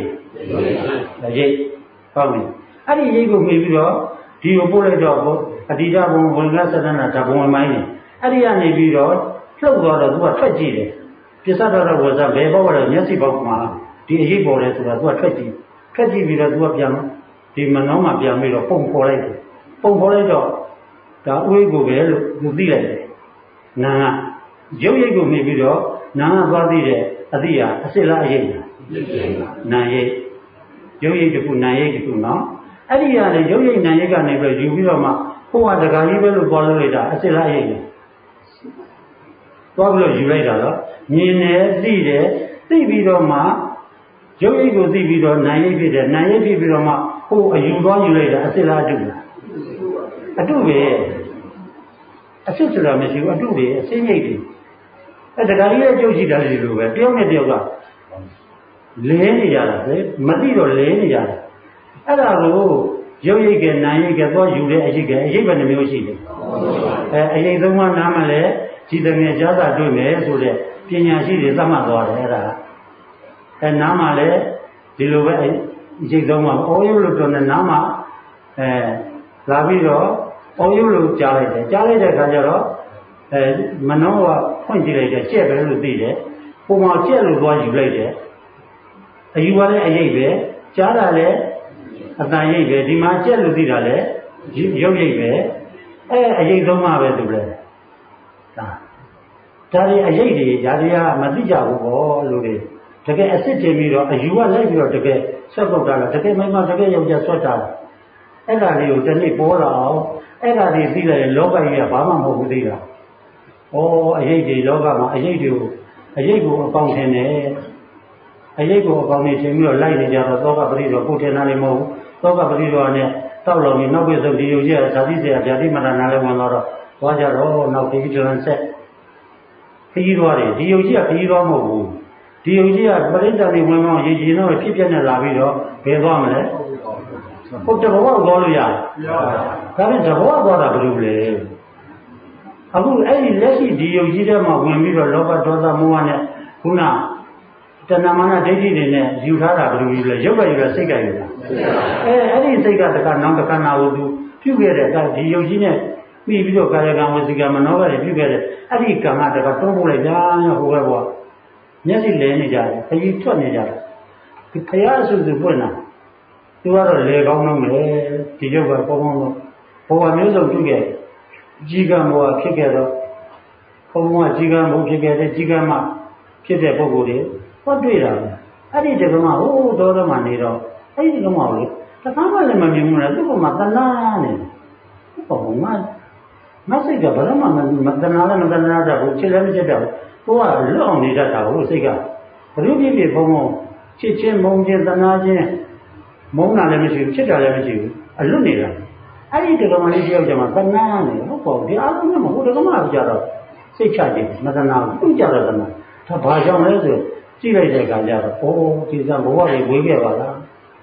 ဟုတ်ပြီအဲ့ဒီရိပ်ကိုမှီပြီးတော့ဒီကိုပို့လိုက်တော့အတိဒဘုံဝင်ကသတ္တနာဓာဘုံမိုင်းနေအဲ့ဒီကနေပြီးတော့လှုပ်သွားတော့သူကထွက်ကြည့်တယ်ပစ္စတော်ဝဇ္ဇဘယ်ဘောလဲမျက်စိဘောက်မှာဒီအရိပ်ပေါ်လဲဆိုတာသူကထွက်ကြည့်ပြီးတော့သူကပြန်ဒီမနှောင်းမှာပြန်ပြီးတော့ပုံဖော်လိုက်တယ်ပုံဖော်လိုက်တော့ဒါဥိကိုပဲလို့သူသိလိုက်တယ်နာကရုပ်ရိပ်ကိုမြင်ပြီးတော့နာကသွားသိတယ်အသိဟာအစစ်လားအရိပ်လားနာရိပ်ရုပ်ရိပ်တစ်ခုနာရိပ်တစ်ခုနော်အဲ့ဒီဟာလေရုပ်ရိပ်နာရိပ်ကနေပြီးယူပြီးတော့မှဟိုကဒကာကြီးပဲလို့ပေါ်လို့လိုက်တာအစစ်လားအရိပ်လားသွားပြီးတော့ယူလိုက်တာတော့မြင်တယ်သိတယ်သိပြီးတော့မှရုပ်ရိပ်ကိုသိပြီးတော့နာရိပ်ဖြစ်တယ်နာရိပ်ဖြစ်ပြီးတော့မှဟိုအယူသွားယူလိုက်တာအစစ်လားအတုလားအတုပဲအစစ်ဆိုတာမရှိဘူးအတုပဲအစင်းရိပ်တွေအဲ့ဒကာကြီးရဲ့ကြုတ်ကြည့်တာလေလိုပဲတယောက်နဲ့တယောက်ကလဲနေကြတာပဲမသိတော့လဲနေကြတာအဲ့ဒါကိုရုပ်ရိပ်ကနာရိပ်ကသွားယူတဲ့အရိပ်ကအရိပ်ပဲနှမျိုးရှိတယ်အရိပ်သုံးပါးနားမှလည်းဒီတငယ်ကြားတာတွေ့မယ်ဆိုတဲ့ပညာရှိတွေသတ်မှတ်သွားတယ်အဲ့ဒါနားမှလည်းဒီလိုပဲအရိပ်သုံးပါးအော်ရုပ်လို့ပြောနေနားမှလာပြီးတော့အော်ရုပ်လို့ကြားလိုက်တယ်ကြားလိုက်တဲ့အခါကျတော့မနှောကဖွင့်ကြည့်လိုက်တယ်ကြက်ပဲလို့သိတယ်ပုံမှန်ကြက်လို့သွားယူလိုက်တယ်အယူကလည်းအရိပ်ပဲကြားတာလည်းအတန်ရိပ်ပဲဒီမှာကြက်လို့သိတာလည်းရုပ်ရိပ်ပဲအရိပ်သုံးပါးပဲသူလဲဒါတွေအရိပ်တွေဓာတွေကမသိကြဘူးပေါ့လူတွေတကယ်အစ်စ်တင်ပြီးတော့အယူကလိုက်ပြီးတော့တကယ်ဆက်ပုတ်တာလားတကယ်မိမတကယ်ယောက်ျားဆွတ်တာအဲ့ဒါလေးကိုတစ်နေ့ပေါ်လာအောင်အဲ့ဒါတွေသိလိုက်ရင်လောကကြီးကဘာမှမဟုတ်ဘူးသိတာဩအရိပ်တွေလောကမှာအရိပ်ကိုအကောင်းထင်တယ်အရိပ်ကိုအကောင်းနေထင်ပြီးတော့လိုက်နေကြတော့သောကပရိတော်ကိုထင်တာလည်းမဟုတ်ဘူးသောကပရိတော်နဲ့တောက်လောင်ပြီးနောက်ပြည့်စုံဒီယုံကြီးကဇာတိစေဗျာတိမရဏလည်းဝင်တော့သွားကြတော့နောက်ဒီကြံဆက်ခကြီးသွားတယ်ဒီယုံကြီးကခကြီးသွားမဟုတ်ဘူးဒီယုံကြီးကပရိသတ်တွေဝင်တော့ရေကြီးတော့ဖြစ်ပြနေလာပြီးတော့ဘယ်သွားမလဲဟုတ်တဘောသွားလို့ရတယ်ဒါပေမဲ့တဘောသွားတာဘယ်လိုလဲအခုအဲ့ဒီလက်ရှိဒီယုံကြီးထဲမှာဝင်ပြီးတော့လောဘဒေါသမောဟနဲ့ခုနတဏမာနဒိဋ္ဌိတွေနဲ့ယူထားတာဘယ်လိုယူလဲရုပ်ကယူလဲစိတ်ကယူလားအဲ့ဒီစိတ်ကတခါနောက်တခါနာကိုသူပြုခဲ့တဲ့အခါဒီယုံကြီးနဲ့ပြီးပြီးတော့ကာယကံဝစီကံမနောကတွေပြုခဲ့တဲ့အဲ့ဒီကံကတခါတွန်းပို့လိုက်ဗျာဟိုဘက်ဘောမျက်စိလဲနေကြတယ်ခကြီးထွက်နေကြတယ်ဒီခရအစုစုပွင့်လာသူကတော့လေကောင်းတော့မယ်ဒီရုပ်ကပေါင်းပေါင်းတော့ဘောကမျိုးစုံပြုခဲ့ကြီးကံဘောကဖြစ်ခဲ့တော့ဘုံကကြီးကံဘုံဖြစ်ခဲ့တဲ့ကြီးကံမှဖြစ်တဲ့ပုဂ္ဂိုလ်တွေဟောတွေ့တာပဲအဲ့ဒီတက္ကမဟိုးတော်တော်မှနေတော့အဲ့ဒီတက္ကမကိုလေတခါမှလည်းမမြင်ဘူးလားသူ့ကမှတနာနေဟုတ်ပါဘူးမစိတ်ကဘယ်တော့မှမတနာလည်းမတနာတတ်ဘူးချစ်လည်းမချစ်တတ်ဘူးကိုကလွတ်အောင်နေတတ်တာဟိုစိတ်ကဘလို့ပြည့်ပြည့်ဘုံဘုံချစ်ချင်းမုန်းချင်းတနာချင်းမုန်းတာလည်းမရှိဘူးချစ်တာလည်းမရှိဘူးအလွတ်နေတာအဲ့ဒီတက္ကမလေးတယောက်ကျမှတနာနေဟုတ်ပါဘူးဒီအားလုံးကမဟုတ်တက္ကမကကြတော့စိတ်ချခြင်းမတနာဘူးသူကြတော့တနာဒါဘာကြောင့်လဲဆိုကြည့်လိုက်တဲ့အခါကျတော့အိုးဒီကဘဝတွေဝေးခဲ့ပါလား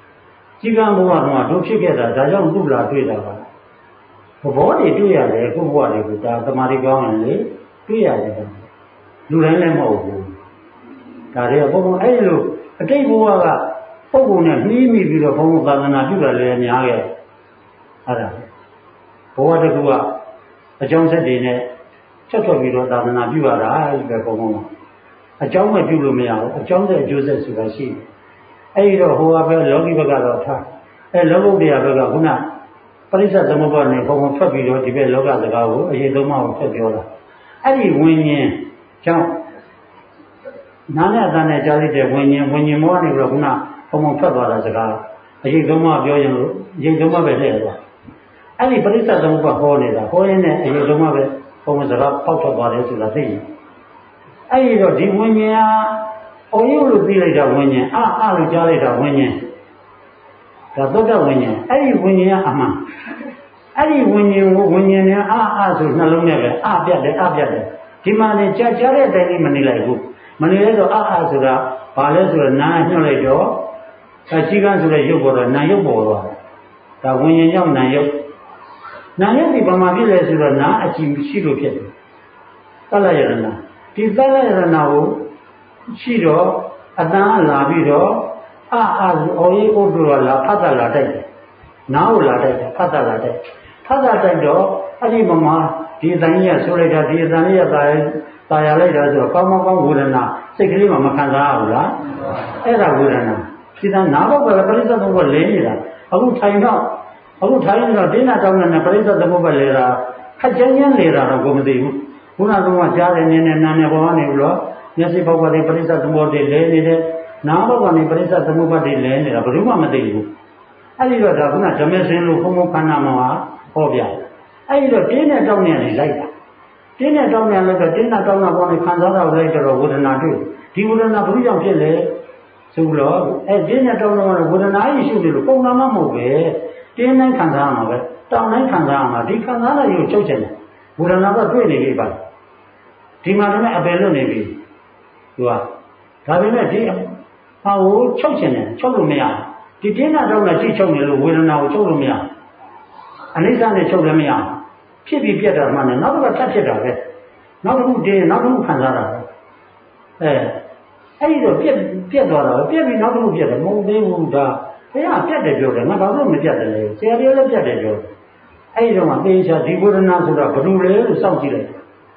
ကြီးကံဘဝတော့တို့ဖြစ်ခဲ့တာဒါကြောင့်သူ့လာတွေ့တာပါသဘောတွေတွေ့ရတယ်ကိုယ့်ဘဝတွေကဒါသမာဓိကောင်းရင်လေတွေ့ရတယ်လူတိုင်းလည်းမဟုတ်ဘူးဒါတွေကဘုံဘုံအဲ့လိုအတိတ်ဘဝကပုဂ္ဂိုလ်နဲ့နှီးမိပြီးတော့ဘုံဘုံသာသနာပြုတာလည်းများခဲ့အဲ့ဒါဘဝတစ်ခုကအကြောင်းဆက်တွေနဲ့ချက်ထွက်ပြီးတော့သာသနာပြုရတာအဲ့ဒီပဲဘုံဘုံအကြောင်းမဲ့ပြုလို့မရဘူးအကြောင်းနဲ့အကျိုးဆက်ဆိုတာရှိတယ်အဲ့ဒီတော့ဟိုကပဲလောကီဘက်ကတော့ထားအဲ့လောကုတ္တရာဘက်ကခုနပရိစ္ဆေသမုပ္ပါဒ်နဲ့ဘုံဘုံထွက်ပြီးတော့ဒီဘက်လောကစကားကိုအရေးသုံးပါးကိုဆက်ပြောတာအဲ့ဒီဝိညာဉ်ကြောင့်နာနဲ့အတန်နဲ့ကြားလိုက်တဲ့ဝိညာဉ်မောကနေပြီးတော့ခုနဘုံဘုံထွက်သွားတာစကားအရေးသုံးပါးပြောရင်လို့အရေးသုံးပါးပဲထည့်ရသွားအဲ့ဒီပရိစ္ဆေသမုပ္ပါဒ်ဟောနေတာဟောရင်းနဲ့အရေးသုံးပါးပဲဘုံဘုံစကားပေါက်ထွက်သွားတယ်ဆိုတာသိရင်အဲ့ဒီတော့ဒီဝိညာဉ်ဟာအယုလို့သိလိုက်တာဝိညာဉ်အာလို့ကြားလိုက်တာဝိညာဉ်ဒါသုတ္တဝိညာဉ်အဲ့ဒီဝိညာဉ်ကအမှန်အဲ့ဒီဝိညာဉ်ကိုဝိညာဉ်နဲ့အာဆိုနှလုံးနဲ့ပဲပြတ်တယ်ဒီမှာနေကြားတဲ့အတိုင်းလေးမနေလိုက်ဘူးမနေလဲတော့အာဆိုတာဘာလဲဆိုတော့နာညှို့လိုက်တော့ကြီးကန်းဆိုတဲ့ရုပ်ပေါ်တော့နာရုပ်ပေါ်သွားတယ်ဒါဝိညာဉ်ကြောင့်နာရုပ်ဒီဘာမှဖြစ်လဲဆိုတော့နာအကြည့်ရှိလို့ဖြစ်တယ်သလယရဏဒီသလယရဏကိုရှိတော့အတန်လာပြီးတော့အော်ရေးဥဒ္ဒရလာဖတ်တာလာတိုက်တယ်နားကိုလာတိုက်တယ်ဖတ်တာလာတိုက်တော့အဲ့ဒီမှာဒီအတိုင်းကြီးဆိုလိုက်တာဒီအတန်လေးကตายရလိုက်တာဆိုတော့ကောင်းကောင်းဝေဒနာစိတ်ကလေးမှမခံစားရဘူးလားအဲ့ဒါဝေဒနာဒီတန်နားဘောကလည်းပရိစ္ဆေသမုပ္ပါဒ်လဲနေတာအခုထိုင်တော့တင်းနာတောင်းနဲ့ပရိစ္ဆေသမုပ္ပါဒ်လဲတာခက်ချမ်းလဲတာတော့ကိုမသိဘူးခုနကကြားတယ်နင်းနဲ့နာနဲ့ဘောကနေပြီးတော့မျက်စိဘောကနေပရိစ္ဆေသမုပ္ပါဒ်လဲနေတယ်နာဘောကနေပရိစ္ဆေသမုပ္ပါဒ်လဲနေတာဘယ်သူမှမသိဘူးအဲ့ဒီတော့ဒါခုနဓမ္မစင်လို့ဘုံဘုံခန္ဓာမှာဟောပြအဲ့ဒီတော့တင်းနဲ့တောင်းနဲ့လိုက်တာတင်းနဲ့တောင်းနဲ့လိုက်တော့တင်းနဲ့တောင်းတာဘောနဲ့ခံစားတာလိုက်တော့ဝေဒနာတွေ့ဒီဝေဒနာဘယ်လိုကြောင့်ဖြစ်လဲဆိုတော့တင်းနဲ့တောင်းတော့ဝေဒနာကြီးရှိနေလို့ပုံနာမှမဟုတ်ပဲတင်းနဲ့ခံစားရမှာပဲတောင်းနဲ့ခံစားရမှာဒီခံစားရရုပ်ချုပ်ချင်တယ်ဝေဒနာကတွေ့နေပြီပါဒီမှာလည်းအပယ်လွတ်နေပြီသူကဒါပေမဲ့ဒီဟာကိုချုပ်ချင်တယ်ချုပ်လို့မရဒီတင်းနဲ့တောင်းနဲ့ကြည့်ချုပ်နေလို့ဝေဒနာကိုချုပ်လို့မရအနိစ္စနဲ့ချုပ်လည်းမရဖြစ်ပြီးပြတ်တာမှလည်းနောက်တစ်ခါထပ်ဖြစ်တာပဲနောက်တစ်ခုတင်းနောက်တစ်ခုခံစားတာပဲအဲ့ဒီတော့ပြတ်သွားတာပဲပြတ်ပြီးနောက်တစ်ခုပြတ်တယ်မဟုတ်သေးဘူးဒါဘုရားပြတ်တယ်ပြောတယ်ငါဘာလို့မပြတ်တယ်လဲဆရာတွေလည်းပြတ်တယ်ပြောတယ်အဲ့ဒီတော့မှသေချာဒီဝေဒနာဆိုတာဘယ်လိုလဲလို့စောင့်ကြည့်လိုက်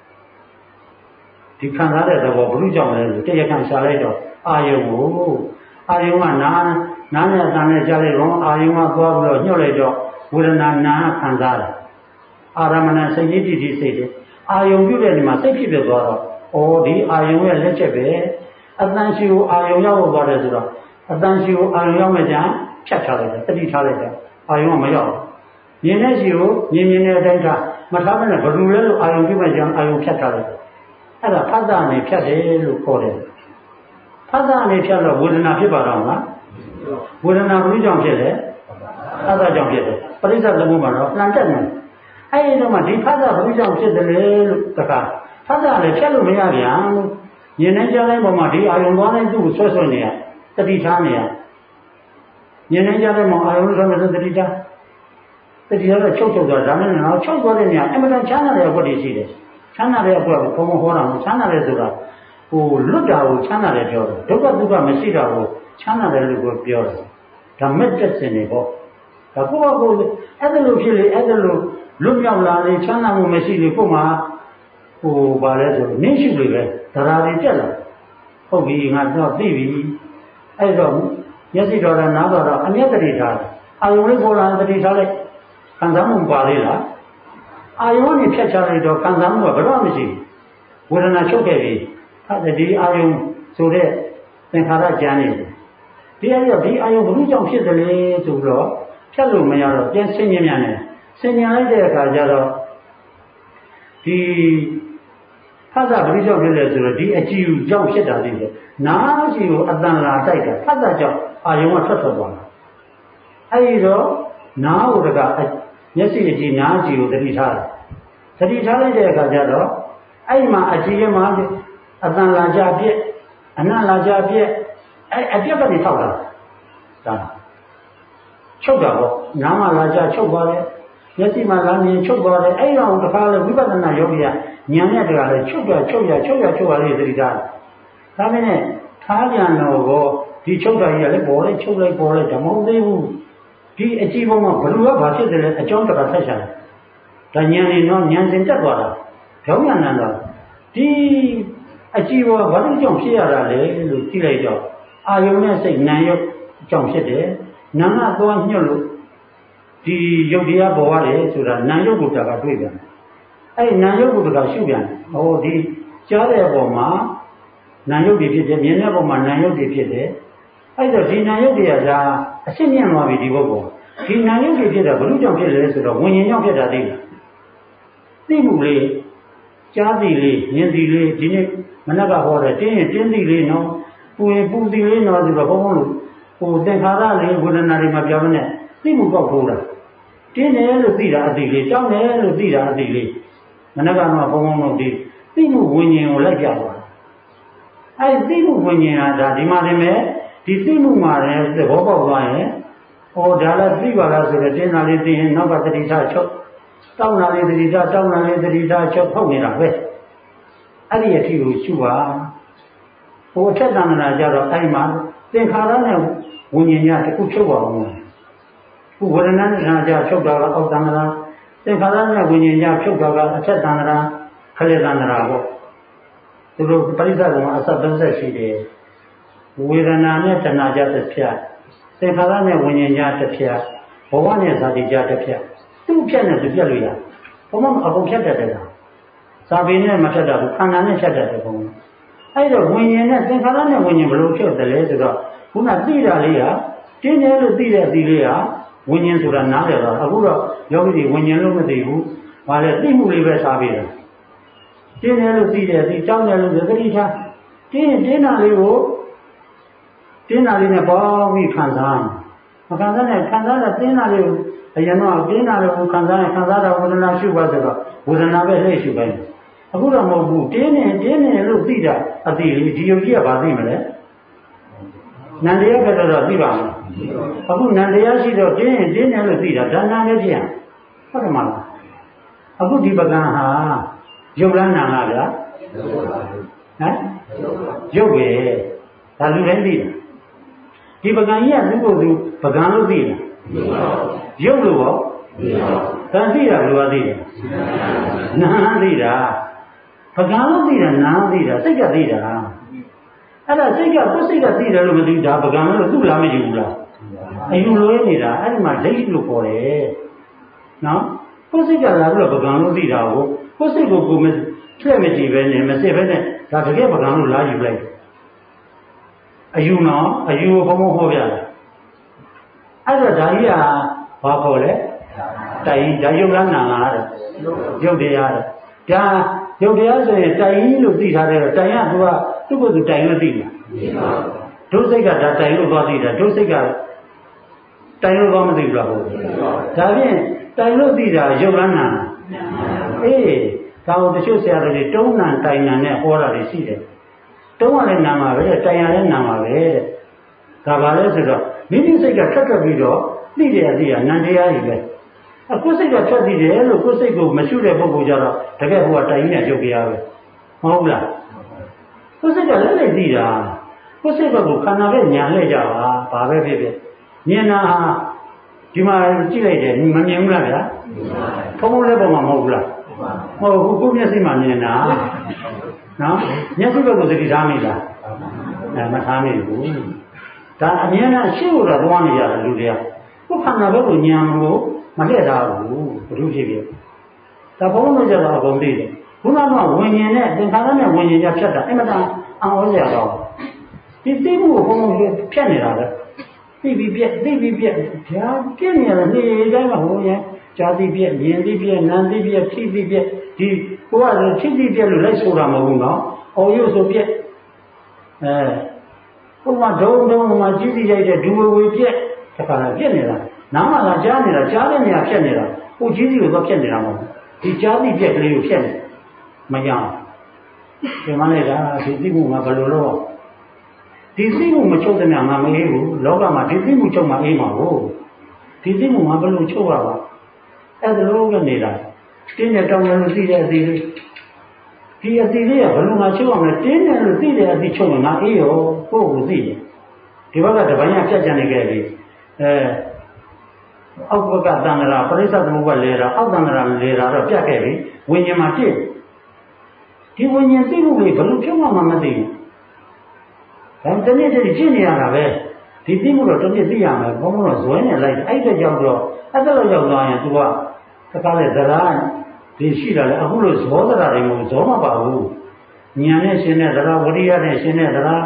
ဒီခံစားတဲ့သဘောဘယ်လိုကြောင့်လဲလို့တရားခံရှာလိုက်တော့အာယုံကနာနဲ့အတန်နဲ့ကြားလိုက်တော့အာယုံကသွားပြီးတော့ညှို့လိုက်တော့ဝေဒနာနာခံစားတယ်အာရမဏစိတ်ကြီးတည်စိတ်တယ်အာယုံပြုတဲ့နေမှာစိတ်ဖြစ်သွားတော့ဒီအာယုံရဲ့လက်ချက်ပဲအတန်ရှိကိုအာယုံရောက်သွားတယ်ဆိုတော့အတန်ရှိကိုအာယုံရောက်မှကြဖြတ်ထားလိုက်တယ်တတိထားလိုက်တယ်အာယုံကမရောက်ဘူးမြင်တဲ့ရှိကိုမြင်တဲ့အတိုင်းထားမထားဘဲနဲ့ဘယ်လိုလဲလို့အာယုံပြုမှကြအာယုံဖြတ်ထားလိုက်တယ်အဲ့ဒါဖတ်တာနဲ့ဖြတ်တယ်လို့ခေါ်တယ်ဖတ်တာနဲ့ဖြတ်တော့ဝေဒနာဖြစ်ပါတော့မလားဝေဒနာဘယ်ကြောင့်ဖြစ်လဲဖတ်တာကြောင့်ဖြစ်တယ်ပရိစ္ဆေသမုပ္ပါဒ်တော့နှံတက်နေအဲ့ဒီတော့မှဒီဖတ်တာဘယ်ကြောင့်ဖြစ်တယ်လို့တခါဖတ်တာလည်းဖြတ်လို့မရပြန်ဘူးမြင်နေကြတဲ့ပုံမှာဒီအာယုံသွားတဲ့သူ့ကိုဆွဲနေရတတိထားနေရမြင်နေကြတဲ့ပုံအာယုံလို့ဆိုတဲ့တတိထားတော့ချုပ်သွားဒါနဲ့တော့ချုပ်သွားတဲ့နေရာအမှန်တန်ချမ်းသာတဲ့ဘုရားရှိတယ်ချမ်းသာတဲ့ဘုရားကိုဘုံဘုံဟောတာမချမ်းသာတယ်ဆိုတာလွတ်တာကိုချမ်းသာတယ်ပြောတယ်ဒုက္ခဒုက္ခမရှိတာကိုချမ်းသာတယ်လို့ပြောတယ်ဒါမဲ့တက်စင်နေပေါ့ဒါကိုယ့်ကိုအဲ့ဒါလို့ဖြစ်လေအဲ့ဒါလို့လွတ်မြောက်လာလေချမ်းသာမှုမရှိလေကို့မှာပါလဲဆိုနင်းရှုလေပဲဒရာတွေတက်လာဟုတ်ပြီငါတော့သိပြီအဲ့တော့မျက်စိတော်ကနားတော်တော့အမျက်တတိထားတယ်အာယုံလေးပေါ်လာတတိထားလိုက်ခံစားမှုပါလေလားအာယုံနဲ့ဖြတ်ချလိုက်တော့ခံစားမှုကဘယ်တော့မှမရှိဘူးဝေဒနာချုပ်ခဲ့ပြီဒီအာယုံဆိုတဲ့သင်္ခါရကြမ်းနေတယ်ဒီအာယုံဘယ်လိုကြောင့်ဖြစ်တယ်လဲဆိုတော့ဖြတ်လို့မရတော့ပြန်ဆင်ញင်မြန်တယ်ဆင်ញင်လိုက်တဲ့အခါကျတော့ဒီဖတ်တာဘယ်လိုကြောင့်ဖြစ်လဲဆိုတော့ဒီအကြည့်ကြောင့်ဖြစ်တာသိတယ်နားရှိကိုအတန်လာတိုက်တာဖတ်တာကြောင့်အာယုံကထွက်သွားတာအဲဒီတော့နားကိုတကမျက်စိအကြည့်နားကြည့်ကိုတတိထားတယ်တတိထားလိုက်တဲ့အခါကျတော့အဲ့ဒီမှာအကြည့်ရမှာအတန်လာကြပြက်အနံ့လာကြပြက်အပြက်ကနေထောက်တာဒါချုပ်တာပေါ့နားမှာလာကြချုပ်သွားတယ်မျက်စိမှာလာမြင်ချုပ်သွားတယ်အဲ့တော့တခါလေဝိပဿနာယောဂီကဉာဏ်နဲ့တခါလေချုပ်ရလေးသတိထားဒါပေမဲ့ထားကြံတော့ကောဒီချုပ်တာကြီးကလည်းပေါ်လိုက်ချုပ်လိုက်ပေါ်လိုက်ဓမ္မမသိဘူးဒီအကြည့်ပေါ်မှာဘလူကဘာဖြစ်တယ်လဲအကြောင်းတခါဆက်ချင်တယ်ဒါဉာဏ်နေတော့ဉာဏ်စဉ်တက်သွားတာကြောင်းဉာဏ်နဲ့တော့ဒီအကြည့်ပေါ်ဘာလို့ကြောင့်ဖြစ်ရတာလဲလို့ကြည့်လိုက်တော့အာယုံနဲ့စိတ်နာယုတ်ကြောင့်ဖြစ်တယ်နာကသွားညှို့လို့ဒီယုတ်တရားပေါ်ရတယ်ဆိုတာနာယုတ်ကိုတကတွေ့ပြန်အဲ့နာယုတ်ကိုတကရှုပြန်ဟိုဒီကြားတဲ့အပေါ်မှာနာယုတ်တွေဖြစ်တယ်မြင်တဲ့ပုံမှာနာယုတ်တွေဖြစ်တယ်အဲ့တော့ဒီနာယုတ်တွေကဒါအရှင်းမြင်သွားပြီဒီဘုတ်ပေါ်ဒီနာယုတ်တွေဖြစ်တာဘယ်လိုကြောင့်ဖြစ်လဲဆိုတော့ဝิญဉ်ကြောင့်ဖြစ်တာသိလားသိမှုလေးကြားစီလေးမြင်စီလေးဒီနေ့မနက်ကဟောတယ်တင်းရင်တင်းစီလေးနော်ပူရင်ပူစီလေးနော်ဆိုတော့ဘုံဘုံလို့ဟိုသင်္ခါရလေးဝေဒနာတွေမှာပြောင်းနေသိမှုပေါက်ထိုးတာတင်းတယ်လို့သိတာအသိလေးကြောက်တယ်လို့သိတာအသိလေးမနက်ကတော့ဘုံဘုံလို့ဒီသိမှုဝิญဉ်ကိုလိုက်ပြသွားအဲ့သိမှုဝิญဉ်ဟာဒါဒီမှာနေမဲ့ဒီသိမှုမှာလည်းသဘောပေါက်သွားရင်ဟောဒါလည်းသိပါလားဆိုတော့တင်းတာလေးသိရင်နောက်ကတတိထချုပ်တောင်းတာလေးတတိထတောင်းတာလေးတတိထချုပ်ဖုတ်နေတာပဲအဲ့ဒီအထီကိုရှုပါဟိုအထက်သံဃာကြတော့အဲ့မှာသင်္ခါရနဲ့ဝิญဉ်ညတစ်ခုချုပ်ပါအောင်ခုဝေဒနာနဲ့ဌာနကြချုပ်တာကအောက်သံဃာသင်္ခါရနဲ့ဝิญဉ်ညချုပ်တာကအထက်သံဃာခလေသံဃာပေါ့သူတို့ပရိစ္ဆေကအစ30ရှိတယ်ဝေဒနာနဲ့ဌာနကြတစ်ဖြတ်သင်္ခါရနဲ့ဝิญဉ်ညတစ်ဖြတ်ဘဝနဲ့ဇာတိကြတစ်ဖြတ်သူ့ဖြတ်နဲ့သူပြတ်လို့ရဘုံမအကုန်ဖြတ်တတ်တယ်လားဇာပေနဲ့မဖြတ်တတ်ဘူးခန္ဓာနဲ့ဖြတ်တတ်တယ်ဘုံအဲ့တော့ဝิญဉ်နဲ့သင်္ခါရနဲ့ဝิญဉ်ဘယ်လိုဖြတ်တယ်လဲဆိုတော့ခုနသိတာလေးဟာတင်းတယ်လို့သိတဲ့အသီးလေးဟာဝิญဉ်ဆိုတာနားလည်တော့အခုတော့ယောဂီတွေဝิญဉ်လို့မသိဘူးဘာလဲသိမှုလေးပဲထားပြီးတယ်တင်းတယ်လို့သိတဲ့အသီးကြောင်းတယ်လို့သတိထားတင်းတာလေးကိုတင်းတာလေးနဲ့ပေါင်းပြီးခံစားမခံစားနဲ့ခံစားတဲ့တင်းတာလေးကိုအရင်တော့တင်းတာလေးကိုခံစားရင်ခံစားတော့ဝေဒနာရှုပါဆိုတော့ဝေဒနာပဲလှည့်ရှုပဲအခုတော့မဟုတ်ဘူးတင်းနေလို့သိတာအသီးလေးဒီယုတ်ကြီးကဘာသိမလဲနန္တရားကတော့သိပါမယ်အခုနန္တရားရှိတော့တင်းတယ်လို့သိတာဒါနလည်းဖြစ်ရဟုတ်တယ်မလားအခုဒီပကံဟာရုပ်လားနာလားဗျာဟမ်ရုပ်ပဲဒါလူတိုင်းသိတယ်ဒီပကံကြီးကသူ့ကိုယ်သူပကံလို့သိတယ်ရုပ်လို့ရောဒါသိတာဘယ်လိုသိတယ်နာသိတာပကံလို့သိတာနာသိတာစိတ်ကသိတာအဲ့ဒါစိတ်ကကိုယ်စိတ်ကသိတယ်လို့မသိဒါပကံလို့သူ့လားမယူဘူးလားအယူလွဲနေတာအဲ့ဒီမှာဒိဋ္ဌိလို့ခေါ်တယ်နော်ကိုယ်စိတ်ကလာလို့ပကံလို့သိတာကိုကိုယ်စိတ်ကိုကိုယ်မထည့်မကြည့်ပဲနဲ့မစစ်ပဲနဲ့ဒါတကယ်ပကံလို့လာယူလိုက်အယူနော်အယူကိုဘုံဟောပြတယ်အဲ့တော့ဒါကြီးကဘာခေါ်လဲတိုင်ဒါယုတ်လားနာလားတဲ့ယုတ်တရားတဲ့ဒါယုတ်တရားဆိုရင်တိုင်လို့သိထားတယ်တိုင်ကသူကသူ့ကိုယ်သူတိုင်လို့သိလားဒုစိတ်ကဒါတိုင်လို့သွားသိတာဒုစိတ်ကတိုင်လို့သွားမသိဘူးလားဟုတ်ဒါဖြင့်တိုင်လို့သိတာယုတ်လားနာလားအေးဒါကိုတချို့ဆရာတော်တွေတုံးနံတိုင်နံနဲ့ဟောတာတွေရှိတယ်တုံးရတဲ့နာမှာပဲတိုင်ရတဲ့နာမှာပဲတဲ့ဒါပါလဲဆိုတော့မိမိစိတ်ကထွက်ပြီးတော့သိတယ်အသိကနံတရားကြီးပဲအခုစိတ်ကထွက်ပြီးတယ်လို့ကိုယ်စိတ်ကိုမရှုတဲ့ပုဂ္ဂိုလ်ကြတော့တကယ်ဟိုကတိုင်ကြီးနဲ့ရုပ်ကြရပဲမဟုတ်လားကိုယ်စိတ်ကလည်းသိတာကိုယ်စိတ်ဘက်ကိုခန္ဓာပဲညာလှည့်ကြပါဘာပဲဖြစ်ဖြစ်မြင်တာဟာဒီမှာကြည့်လိုက်တယ်မမြင်ဘူးလားဗျာဖုံးလည်းပုံမှာမဟုတ်ဘူးလားမဟုတ်ဘူးကိုယ်မျက်စိမှမြင်တာနော်မျက်စိဘက်ကိုသတိထားမိလားမထားမိဘူးဒါအမြဲတမ်းရှေ့ကိုတော့သွားနေရတယ်လူတွေကကိုယ်ခန္ဓာဘက်ကိုညာလို့မလှည့်တာဘူးဘုရုဖြစ်ဖြစ်ဒါဘုံလို့ကြတော့အကုန်သိတယ်ခုနကဝิญဉ်နဲ့သင်္ခါရနဲ့ဝิญဉ်ကြဖြတ်တာအမှန်တန်အောင်ရတော့ဒီသိမှုကိုဘုံဖြတ်နေတာပဲသိပြီးပြက်ဒါပြက်နေရတယ်နေတိုင်းမှာဟိုရင်ဇာတိပြက်မြင်သိပြက်နာသိပြက်ထိသိပြက်ဒီကိုကထိသိပြက်လို့လိုက်ဆိုတာမဟုတ်ဘူးနော်အော်ရုပ်ဆိုပြက်ဟိုမှာဒုံမှာကြီးစီရိုက်တဲ့ဒူဝေပြက်တခါပြက်နေတာနားမှာလာကြားနေတာကြားတဲ့နေရာဖြတ်နေတာဟိုကြီးစီကိုတော့ဖြတ်နေတာမဟုတ်ဒီကြားသိပြက်ကလေးကိုဖြတ်နေမရအောင်ဒီမနဲ့ဒါဒီသိမှုမှာဘယ်လိုလုပ်ဒီသိမှုမချုပ်တဲ့ညငါမအေးဘူးလောကမှာဒီသိမှုချုပ်မှအေးမှာဟုတ်ဒီသိမှုမှာဘယ်လိုချုပ်ရပါအဲ့ဒါလိုပဲနေတာတင်းနဲ့တောင်းတယ်လို့သိတဲ့အစီလေးဒီအစီလေးကဘယ်လိုမှချုပ်အောင်လဲတင်းတယ်လို့သိတဲ့အစီချုပ်ရင်ငါအေးရောကိုယ့်ကိုသိတယ်ဒီဘက်ကတပိုင်းကပြတ်ကျန်နေခဲ့ပြီအောက်ဘက်ကတန်ត្រာပရိစ္ဆေသမုပ္ပါလေတာအောက်တန်ត្រာလေတာတော့ပြတ်ခဲ့ပြီဝိညာဉ်မှာဖြစ်ဒီဝိညာဉ်သိမှုလေးဘယ်လိုဖြုတ်မှမသိဘူးဒါတနေ့တည်းဖြစ်နေရတာပဲဒီသိမှုတော့တစ်နေ့သိရမယ်ဘုံဘုံတော့ဇွဲနဲ့လိုက်အဲ့ဒါကြောင့်တော့အဲ့ဒါလောက်ရောက်သွားရင် तू ကတကားလေသရာဒီရှိတာလေအခုလို့ဇောသရာတွေမဟုတ်ဇောမပါဘူးဉာဏ်နဲ့ရှင်တဲ့သရာဝိရိယနဲ့ရှင်တဲ့သရာ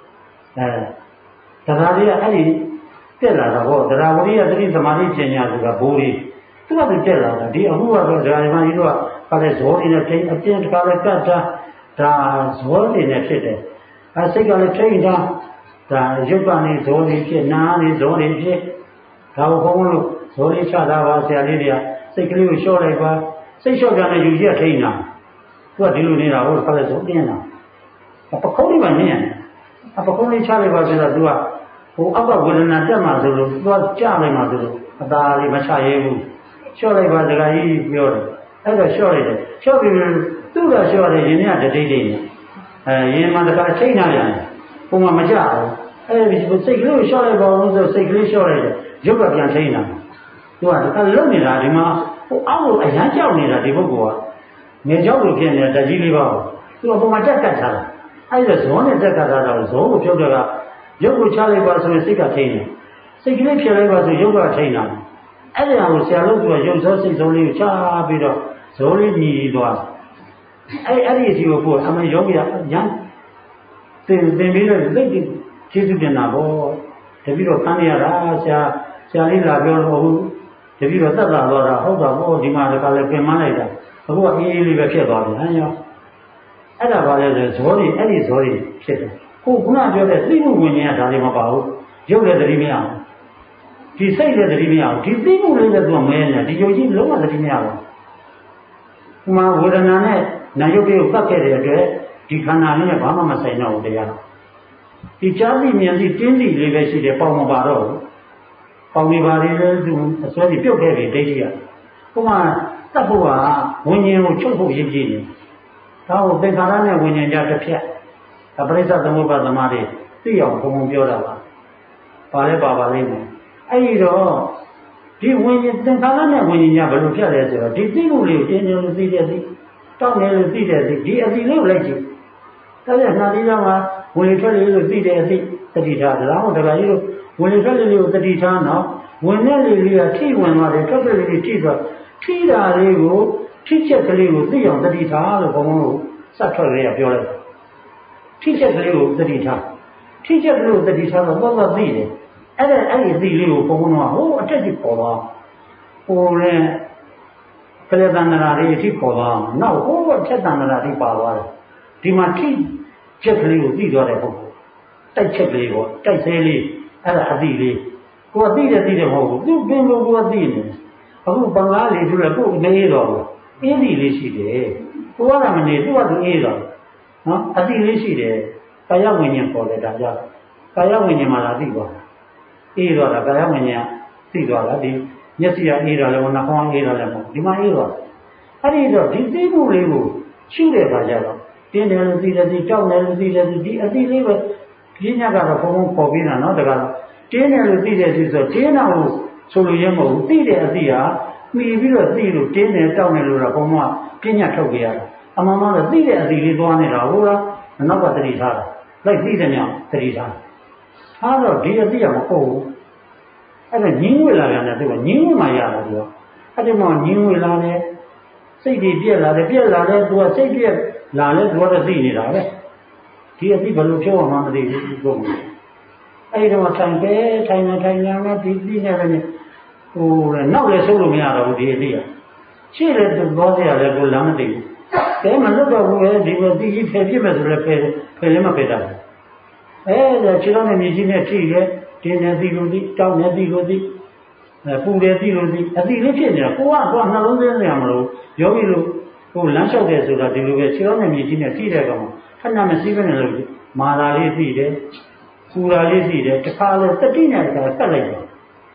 သရာတွေကအဲ့ဒီတက်လာတာပေါ့သရာဝိရိယသတိသမာဓိပညာဆိုတာဘိုးတွေသူကတက်လာတာဒီအခုကတော့ဒကာဓမ္မကြီးတို့ကလည်းဇောတွေနဲ့ထိအပြင်းတကားလည်းကတ်တာဒါဇောတွေနဲ့ဖြစ်တယ်စိတ်ကလည်းထိတ်တာဒါရုပ်ကနေဇောတွေဖြစ်နာနေဇောတွေဖြစ်ဒါကိုဘုန်းဘုန်းတို့ဇောတွေချတာပါဆရာလေးတွေကစိတ်ကလေးကိုလျှော့လိုက်ပါစိတ်လျှော့ကြတဲ့ယူကြီးကထိတ်နေတာသူကဒီလိုနေတာဟုတ်ခါလဲဇောပြင်းတာပခုံးလေးမှနင်းရတယ်ပခုံးလေးချလိုက်ပါဆိုတော့သူကဟိုအောက်ကဝေဒနာတက်မှဆိုလို့သူကကြားလိုက်မှဆိုလို့အသာလေးမချရဲဘူးလျှော့လိုက်ပါစကားကြီးပြောတယ်အဲ့တော့လျှော့လိုက်တယ်လျှော့ပြီးသူ့ကလျှော့တယ်ရင်ကတတိတ်တိတ်နေရင်မှတခါထိတ်နေရတယ်ဘုံမကြဘူးအဲဒီစိတ်ကလေးကိုလျှော့လိုက်ပါဦးဆိုစိတ်ကလေးလျှော့လိုက်တယ်ရုပ်ကပြန်ထိတ်နေတာသူကတခါလုံနေတာဒီမှာဟိုအောက်ကိုအရန်ကြောက်နေတာဒီပုဂ္ဂိုလ်ကငယ်ကြောက်လို့ဖြစ်နေတဲ့တကြီးလေးပါသူကဘုံမှာတက်ကတ်ထားတာအဲ့ဒါဇောနဲ့တက်ကတ်ထားတာဇောကိုဖြုတ်တဲ့ကရုပ်ကိုချလိုက်ပါဆိုရင်စိတ်ကထိတ်နေစိတ်ကလေးဖြတ်လိုက်ပါဆိုရုပ်ကထိတ်နေတာအဲ့ဒါကိုဆရာလို့သူကရုပ်ဇောစိတ်ဇောလေးကိုချပြီးတော့ဇောလေးညီသွားအဲ့ဒီအစီကိုပို့အမေယောဂီကရန်သင်ပြီးတော့သိတဲ့ကျေးဇူးတင်တာပေါ့တပည့်တော်ခံရတာဆရာလေးလာပြောလို့ဟုတ်တပည့်တော်သက်သာသွားတာဟုတ်တာပေါ့ဒီမှာတခါလဲပြင်မလိုက်တာအခုကအေးအေးလေးပဲဖြစ်သွားပြီဟမ်ရောအဲ့ဒါပါလဲဆိုဇောတွေအဲ့ဒီဇောတွေဖြစ်တယ်ခုနပြောတဲ့သိမှုဝိညာဉ်ကဒါလေးမပါဘူးရုပ်လည်းသတိမရဘူးဒီစိတ်လည်းသတိမရဘူးဒီသိမှုလေးလည်းသူကမဲနေဒီယုံကြည်လုံးဝသတိမရဘူးဒီမှာဝေဒနာနဲ့နာယုတ်တွေကိုတတ်ခဲ့တဲ့အတွက်ဒီခန္ဓာလေးနဲ့ဘာမှမဆိုင်တော့ဘူးတရားဒီကြားသိမြင်သိတင်းသိလေးပဲရှိတယ်ပေါင်မပါတော့ဘူးပေါင်နေပါလေသူအစွဲကြီးပြုတ်ခဲ့ပြီဒိဋ္ဌိကဟိုမှာတတ်ဖို့ကဝိညာဉ်ကိုချုပ်ဖို့ရည်ကြည်နေဒါကိုသင်္ခါရနဲ့ဝိညာဉ်ကြတစ်ဖြတ်အပရိစ္ဆသမုပ္ပါသမားတွေသိအောင်ဘုံဘုံပြောတာပါလဲပါလိမ့်မယ်အဲ့ဒီတော့ဒီဝိညာဉ်သင်္ခါရနဲ့ဝိညာဉ်ကဘယ်လိုဖြတ်လဲဆိုတော့ဒီသိမှုလေးကိုတင်းတင်းလို့သိတဲ့သိတောက်နေလို့သိတဲ့သိဒီအစီလေးကိုလိုက်ကြည့်ဒါပြန်နှာလေးကဝင်လေထွက်လေလို့သိတဲ့အသိတတိထားဒါမှမဟုတ်တခါကြီးလို့ဝင်လေထွက်လေကိုတတိထားနော်ဝင်တဲ့လေလေးကထိဝင်သွားတယ်ထွက်တဲ့လေလေးထိသွားထိတာလေးကိုထိချက်ကလေးကိုသိအောင်တတိထားလို့ဘုံဘုံကိုစတ်ထွက်လေးကပြောလိုက်ထိချက်ကလေးကိုတတိထားထိချက်ကလေးကိုတတိထားတော့တော့သိတယ်အဲ့ဒီအသိလေးကိုဘုံဘုံကဟိုအထက်ကြီးပေါ်သွားဟိုလည်းကလေးတန်နာလေးအထိပေါ်သွားနောက်ဟိုအထက်တန်နာလေးပါသွားတယ်ဒီမှာထိချက်ကလေးကိုသိသွားတဲ့ပုဂ္ဂိုလ်တိုက်ချက်ကလေးကိုတိုက်သေးလေးအဲ့ဒါအသိလေးကိုယ်သိတယ်မဟုတ်ဘူးသူပင်လို့ကိုယ်သိနေအခုပင်ကားလေးဆိုတော့ကိုယ်နေတော့အေးစီလေးရှိတယ်ကိုယ်ကမနေသူကသူအေးတော့နော်အသိလေးရှိတယ်ကာယဝိညာဉ်ပေါ်တယ်ဒါကြောင့်ကာယဝိညာဉ်မှာလာသိသွားအေးတော့တာကာယဝိညာဉ်သိသွားတာဒီမျက်စိကအေးတော့လည်းနှာခေါင်းအေးတော့လည်းမဟုတ်ဒီမှာအေးသွားအဲ့ဒီတော့ဒီသိမှုလေးကိုရှုတဲ့အခါကျတော့တင်းတယ်လို့သိတယ်သိတောက်တယ်လို့သိတယ်ဒီအသိလေးပဲပြင်းညတ်ကတော့ဘုံဘုံပေါ်ပြီးတာနော်တကားတင်းတယ်လို့သိတယ်ဆိုတော့တင်းတာကိုဆိုလိုရမဟုတ်ဘူးသိတဲ့အသိဟာမှီပြီးတော့သိလို့တင်းတယ်တောက်တယ်လို့တော့ဘုံဘုံကပြင်းညတ်ထုတ်ကြရတယ်အမှန်မှန်တော့သိတဲ့အသိလေးသွားနေတာဟုတ်လားနောက်ကတတိထားတာလိုက်သိတဲ့ညတတိထားထားတော့ဒီအသိကမဟုတ်ဘူးအဲ့ဒါညင်းဝေလာတယ်သူကညင်းဝေမှရတာသူကအဲ့ဒီမှာညင်းဝေလာတယ်စိတ်တွေပြက်လာတယ်သူကစိတ်ပြက်လာလဲသူကတော့သိနေတာပဲဒီအသိဘယ်လိုပြောအောင်မသိဘူးကိုယ်အဲ့ဒီတော့ထိုင်နေဒီသိနေတယ်ဟိုနောက်လည်းဆုံးလို့မရတော့ဘူးဒီအသိကရှေ့လည်းသူသွားကြရတယ်ကိုလမ်းမသိဘူးကဲမလွတ်တော့ဘူးလေဒီလိုသိကြီးဖယ်ပြစ်မယ်ဆိုလည်းဖယ်လည်းမဖယ်တတ်ဘူးအဲ့ဒါခြေတော်နဲ့မြေကြီးနဲ့ထိရဲတင်းနေသိလို့သိတောင်းနေသိလို့သိပူတယ်သိလို့သိအသိလေးဖြစ်နေတာကိုကနှလုံးသွင်းနေရမလို့ယောဂီလို့ဟိုလမ်းလျှောက်တယ်ဆိုတာဒီလိုပဲခြေတော်နဲ့မြေကြီးနဲ့ထိတဲ့ကောင်ခဏမစည်းဘဲနဲ့လို့မာတာလေးသိတယ်ပူတာလေးသိတယ်တခါလဲတတိနဲ့တခါကတ်လိုက်တယ်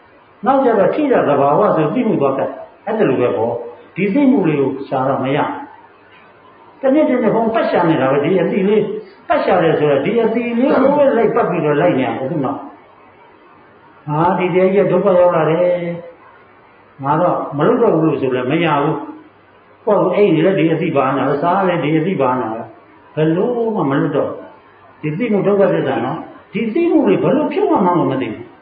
နောက်ကြတော့ထိတာသဘာဝဆိုသိမှုသွားကအဲ့ဒါလိုပဲပေါ့ဒီသိမှုလေးကိုရှာတော့မရတနေ့တနေ့ဘုံပတ်ရှာနေတာပဲဒီအတိလေးပတ်ရှာတယ်ဆိုတော့ဒီအတိလေးကိုပဲလိုက်ပတ်ပြီးတော့လိုက်နေတယ်ခုမှဟာဒီတည်းကြီးဒုက္ခရောက်လာတယ်ငါတော့မလုပ်တော့ဘူးလို့ဆိုလည်းမရဘူးပေါ့အဲ့ဒီလည်းဒီအတိပါနာစားလည်းဒီအတိပါနာဘယ်လို့မှမလုပ်တော့ဒီသိမှုဒုက္ခသစ္စာနော်ဒီသိမှုတွေဘယ်လိုဖြစ်မှန်းမသိဘူး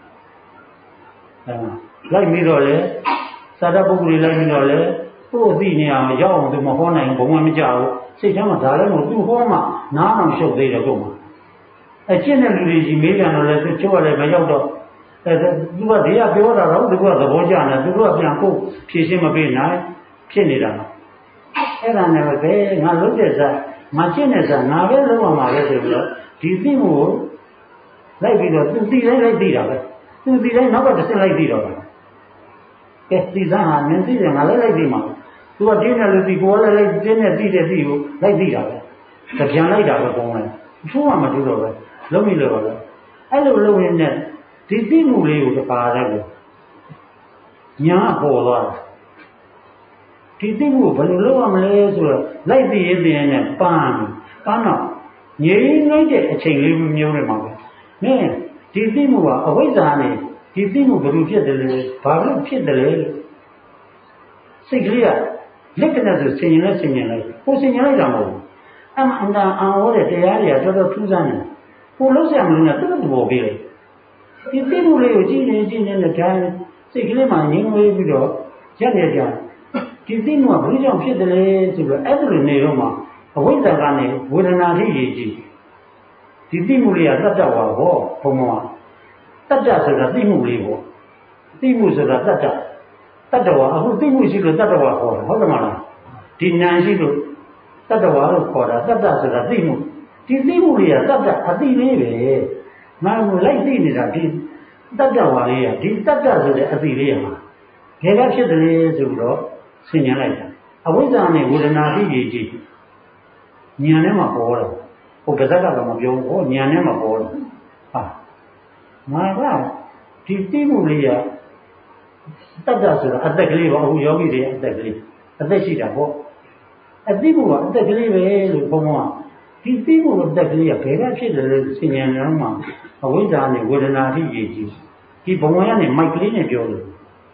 လိုက်ပြီးတော့လေသာတပုဂ္ဂိုလ်လိုက်ပြီးတော့လေကိုယ်အသိနေအောင်ရောက်အောင်သူမဟောနိုင်ဘုံမကြောက်စိတ်ထဲမှာဒါလည်းမဟုတ်သူဟောမှနားအောင်ရှုပ်သေးတယ်ကိုယ်မှာအကျင့်တဲ့လူတွေကြီးမေးကြတော့လေသူချိုးရတယ်မရောက်တော့သူကဒီကပြောတာတော့သူကသဘောကျတယ်သူကပြန်ကိုဖြည့်ရှင်းမပေးနိုင်ဖြစ်နေတာအဲ့ဒါနဲ့ပဲငါလုံးတဲ့စားငါကျင့်တဲ့စားငါပဲလုံးဝမှာပဲဆိုပြီးတော့ဒီသိမှုကိုလိုက်ပြီးတော့သူသိတိုင်းလိုက်သိတာပဲသူသိတိုင်းနောက်ကတစ်ဆင့်လိုက်သိတော့တယ်ကဲသိစားဟာနင်းသိတယ်ငါလည်းလိုက်သိမှာသူကတင်းတယ်လို့သိကိုယ်လည်းလိုက်တင်းနဲ့သိတဲ့သိကိုလိုက်သိတာပဲတပြန်လိုက်တာပဲပုံလိုက်သူ့မှမတူတော့ပဲလုံးမိလို့ပါပဲအဲ့လိုလုံးရင်းနဲ့ဒီသိမှုလေးကိုတပါးတဲ့ကိုညာပေါ်သွားတယ်ဒီသိမှုဘယ်လိုလုပ်ရမလဲဆိုတော့လိုက်သိရင်သိရင်နဲ့ပန်းတော့ငြိမ်းလိုက်တဲ့အချိန်လေးမျိုးနဲ့မှာပဲမင်းဒီသိမှုကအဝိဇ္ဇာနဲ့ဒီသိမှုဘယ်လိုဖြစ်တယ်လဲဘာလို့ဖြစ်တယ်လဲစိတ်ကလေးကလက်ကနဲ့ဆိုဆင်ញင်လိုက်ကိုဆင်ញင်လိုက်တာမဟုတ်ဘူးအမှန်တရားဟောတဲ့တရားတွေကတော်တော်ထူးဆန်းတယ်ကိုလုံးဆရာမလို့နဲ့သူ့သဘောပေးတယ်ဒီသိမှုလေးကိုကြည့်နေတဲ့ဒါစိတ်ကလေးမှငြိမ်းဝေးပြီးတော့ရက်နေကြဒီသိမှုကဘယ်ကြောင့်ဖြစ်တယ်လဲဆိုတော့အဲ့ဒါလိုနေတော့မှအဝိဇ္ဇာကနေဝေဒနာထိရည်ကြည့်ဒီသိမှုလေးကတတ္တဝါဟောဘုံမှာတတ္တဆိုတာသိမှုလေးပေါ့သိမှုဆိုတာတတ္တဝါအခုသိမှုရှိလို့တတ္တဝါခေါ်တယ်ဟုတ်တယ်မလားဒီနာရှိလို့တတ္တဝါလို့ခေါ်တာတတ္တဆိုတာသိမှုဒီသိမှုလေးကတတ္တအသိလေးပဲငါ့ကိုလိုက်သိနေတာဒီတတ္တဝါလေးကဒီတတ္တဆိုတဲ့အသိလေးဟာဘယ်ကဖြစ်တယ်လဲဆိုတော့ဆင်ញင်လိုက်တာအဝိဇ္ဇာနဲ့ဝေဒနာသိရည်ကြည့်ဉာဏ်ထဲမှာပေါ်တယ်ဟိုပါဇက်ကတော့မပြောဘူးဟောဉာဏ်ထဲမှာပေါ်တယ်ဟာငါကဒီသိမှုလေးကတတ္တဆိုတာအသက်ကလေးပေါ့အခုယောဂီတွေအသက်ကလေးအသက်ရှိတာပေါ့အသိမှုကအသက်ကလေးပဲလို့ဘုံကဒီသိမှုအသက်ကလေးကဘယ်ကဖြစ်တယ်လဲဆင်ញင်တယ်မှာအဝိဇ္ဇာနဲ့ဝေဒနာသိရည်ကြည့်ဒီဘုံကနေမိုက်ကလေးနဲ့ပြောလို့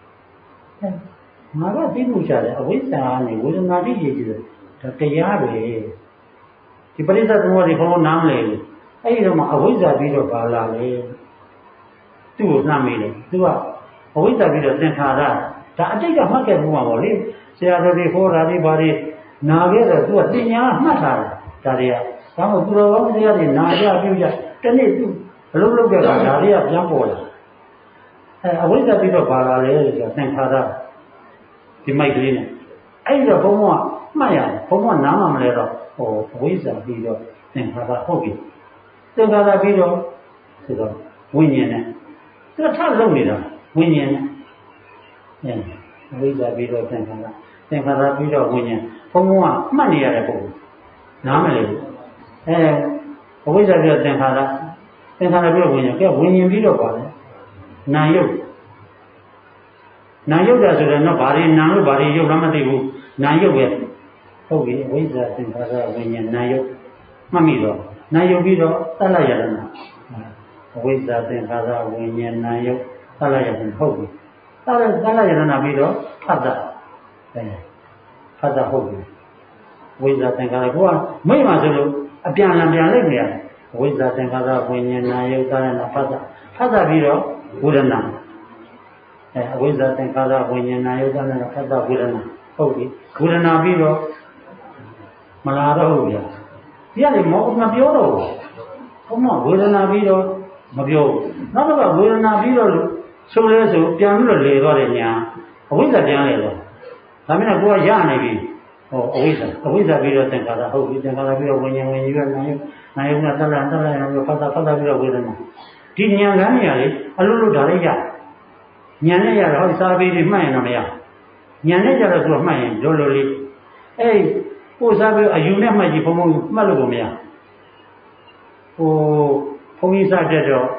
ငါကသိမှုချတယ်အဝိဇ္ဇာနဲ့ဝေဒနာသိရည်ကြည့်တယ်ဒါတရားပဲဒီပရိသတ်သမုဒ္ဒေဘုံနားမလဲဘူးအဲ့ဒီတော့မှအဝိဇ္ဇာပြီးတော့ပါလာလေသူ့ကိုနှမ်းမိတယ်သူကအဝိဇ္ဇာပြီးတော့သင်္ခါရဒါအတိတ်ကမှတ်ခဲ့မှုမှာပေါ့လေဆရာတော်တွေဟောတာတွေဘာတွေနာခဲ့တော့သူကတင်ညာမှတ်ထားတယ်ဒါတွေကဒါမှမဟုတ်သူတော်ကောင်းတရားတွေနာကြပြုကြတနေ့သူဘလို့လုပ်ခဲ့တာဒါတွေကပြန်ပေါ်လာအဝိဇ္ဇာပြီးတော့ပါလာလေဆိုတော့သင်္ခါရဒီမိုက်ကလေးနဲ့အဲ့တော့ဘုံကမှတ်ရတယ်ဘုံကနားမှမလဲတော့ဟိုအဝိဇ္ဇာပြီးတော့သင်္ခါရဟုတ်ပြီသင်္ခါရပြီးတော့ဆိုတော့ဝိညာဉ်နဲ့သူကထပ်လုပ်နေတာဝိညာဉ်နဲ့အဝိဇ္ဇာပြီးတော့သင်္ခါရပြီးတော့ဝိညာဉ်ဘုံကမှတ်နေရတဲ့ပုံနားမလဲဘူးအဝိဇ္ဇာပြီးတော့သင်္ခါရပြီးတော့ဝိညာဉ်ဝိညာဉ်ပြီးတော့ပါလေနာယုတ်တာဆိုတော့တော့ဘာတွေနာလို့ဘာတွေယုတ်လည်းမသိဘူးနာယုတ်ပဲဟုတ်ပြီအဝိဇ္ဇာသင်္ခါရဝိညာဉ်နာယုတ်မှတ်မိတော့နာယုတ်ပြီးတော့သတ်လိုက်ရတယ်အဝိဇ္ဇာသင်္ခါရဝိညာဉ်နာယုတ်သတ်လိုက်ရတယ်ဟုတ်ပြီသတ်လိုက်ရတာပြီးတော့ဖတ်တာဟုတ်ပြီဝိဇ္ဇာသင်္ခါရကိုကမိတ်မှဆိုလို့အပြန်လိုက်နေရတယ်ဝိဇ္ဇာသင်္ခါရဝိညာဉ်နာယုတ်သတ်လိုက်တာဖတ်တာပြီးတော့ဝေဒနာအဝိဇ္ဇာသင်္ခါရဝိညာဉ်နာယုတ်သတ်လိုက်တာဖတ်တာဝေဒနာဟုတ်ပြီဝေဒနာပြီးတော့မလာတော့ဘူးဗျာဒီကနေ့မပြောတော့ဘူးဘုံကဝေဒနာပြီးတော့မပြောဘူးနောက်တော့ဝေဒနာပြီးတော့ဆိုလဲဆိုပြန်ပြီးတော့လေသွားတယ်ညာအဝိဇ္ဇာပြန်လေတော့ဒါမှမဟုတ်ကိုကရနေပြီဟောအဝိဇ္ဇာပြီးတော့သင်္ခါရဟုတ်ပြီသင်္ခါရပြီးတော့ဝိညာဉ်ပြီးတော့နာယုတ်ကတတ်လိုက်ပြီးဖတ်တာပြီးတော့ဝေဒနာဒီဉာဏ်ကမ်းနေရလေအလုံးလို့ဒါလေးရဉာဏ်နဲ့ရတော့ဟောစာပေတွေမှတ်ရင်တော့မရဉာဏ်နဲ့ကြတော့သူကမှတ်ရင်လောလောလေးကိုစားပြီးအယူနဲ့မှတ်ကြည့်ဘုံမှတ်လို့ကိုမရဘုန်းကြီးစတက်တော့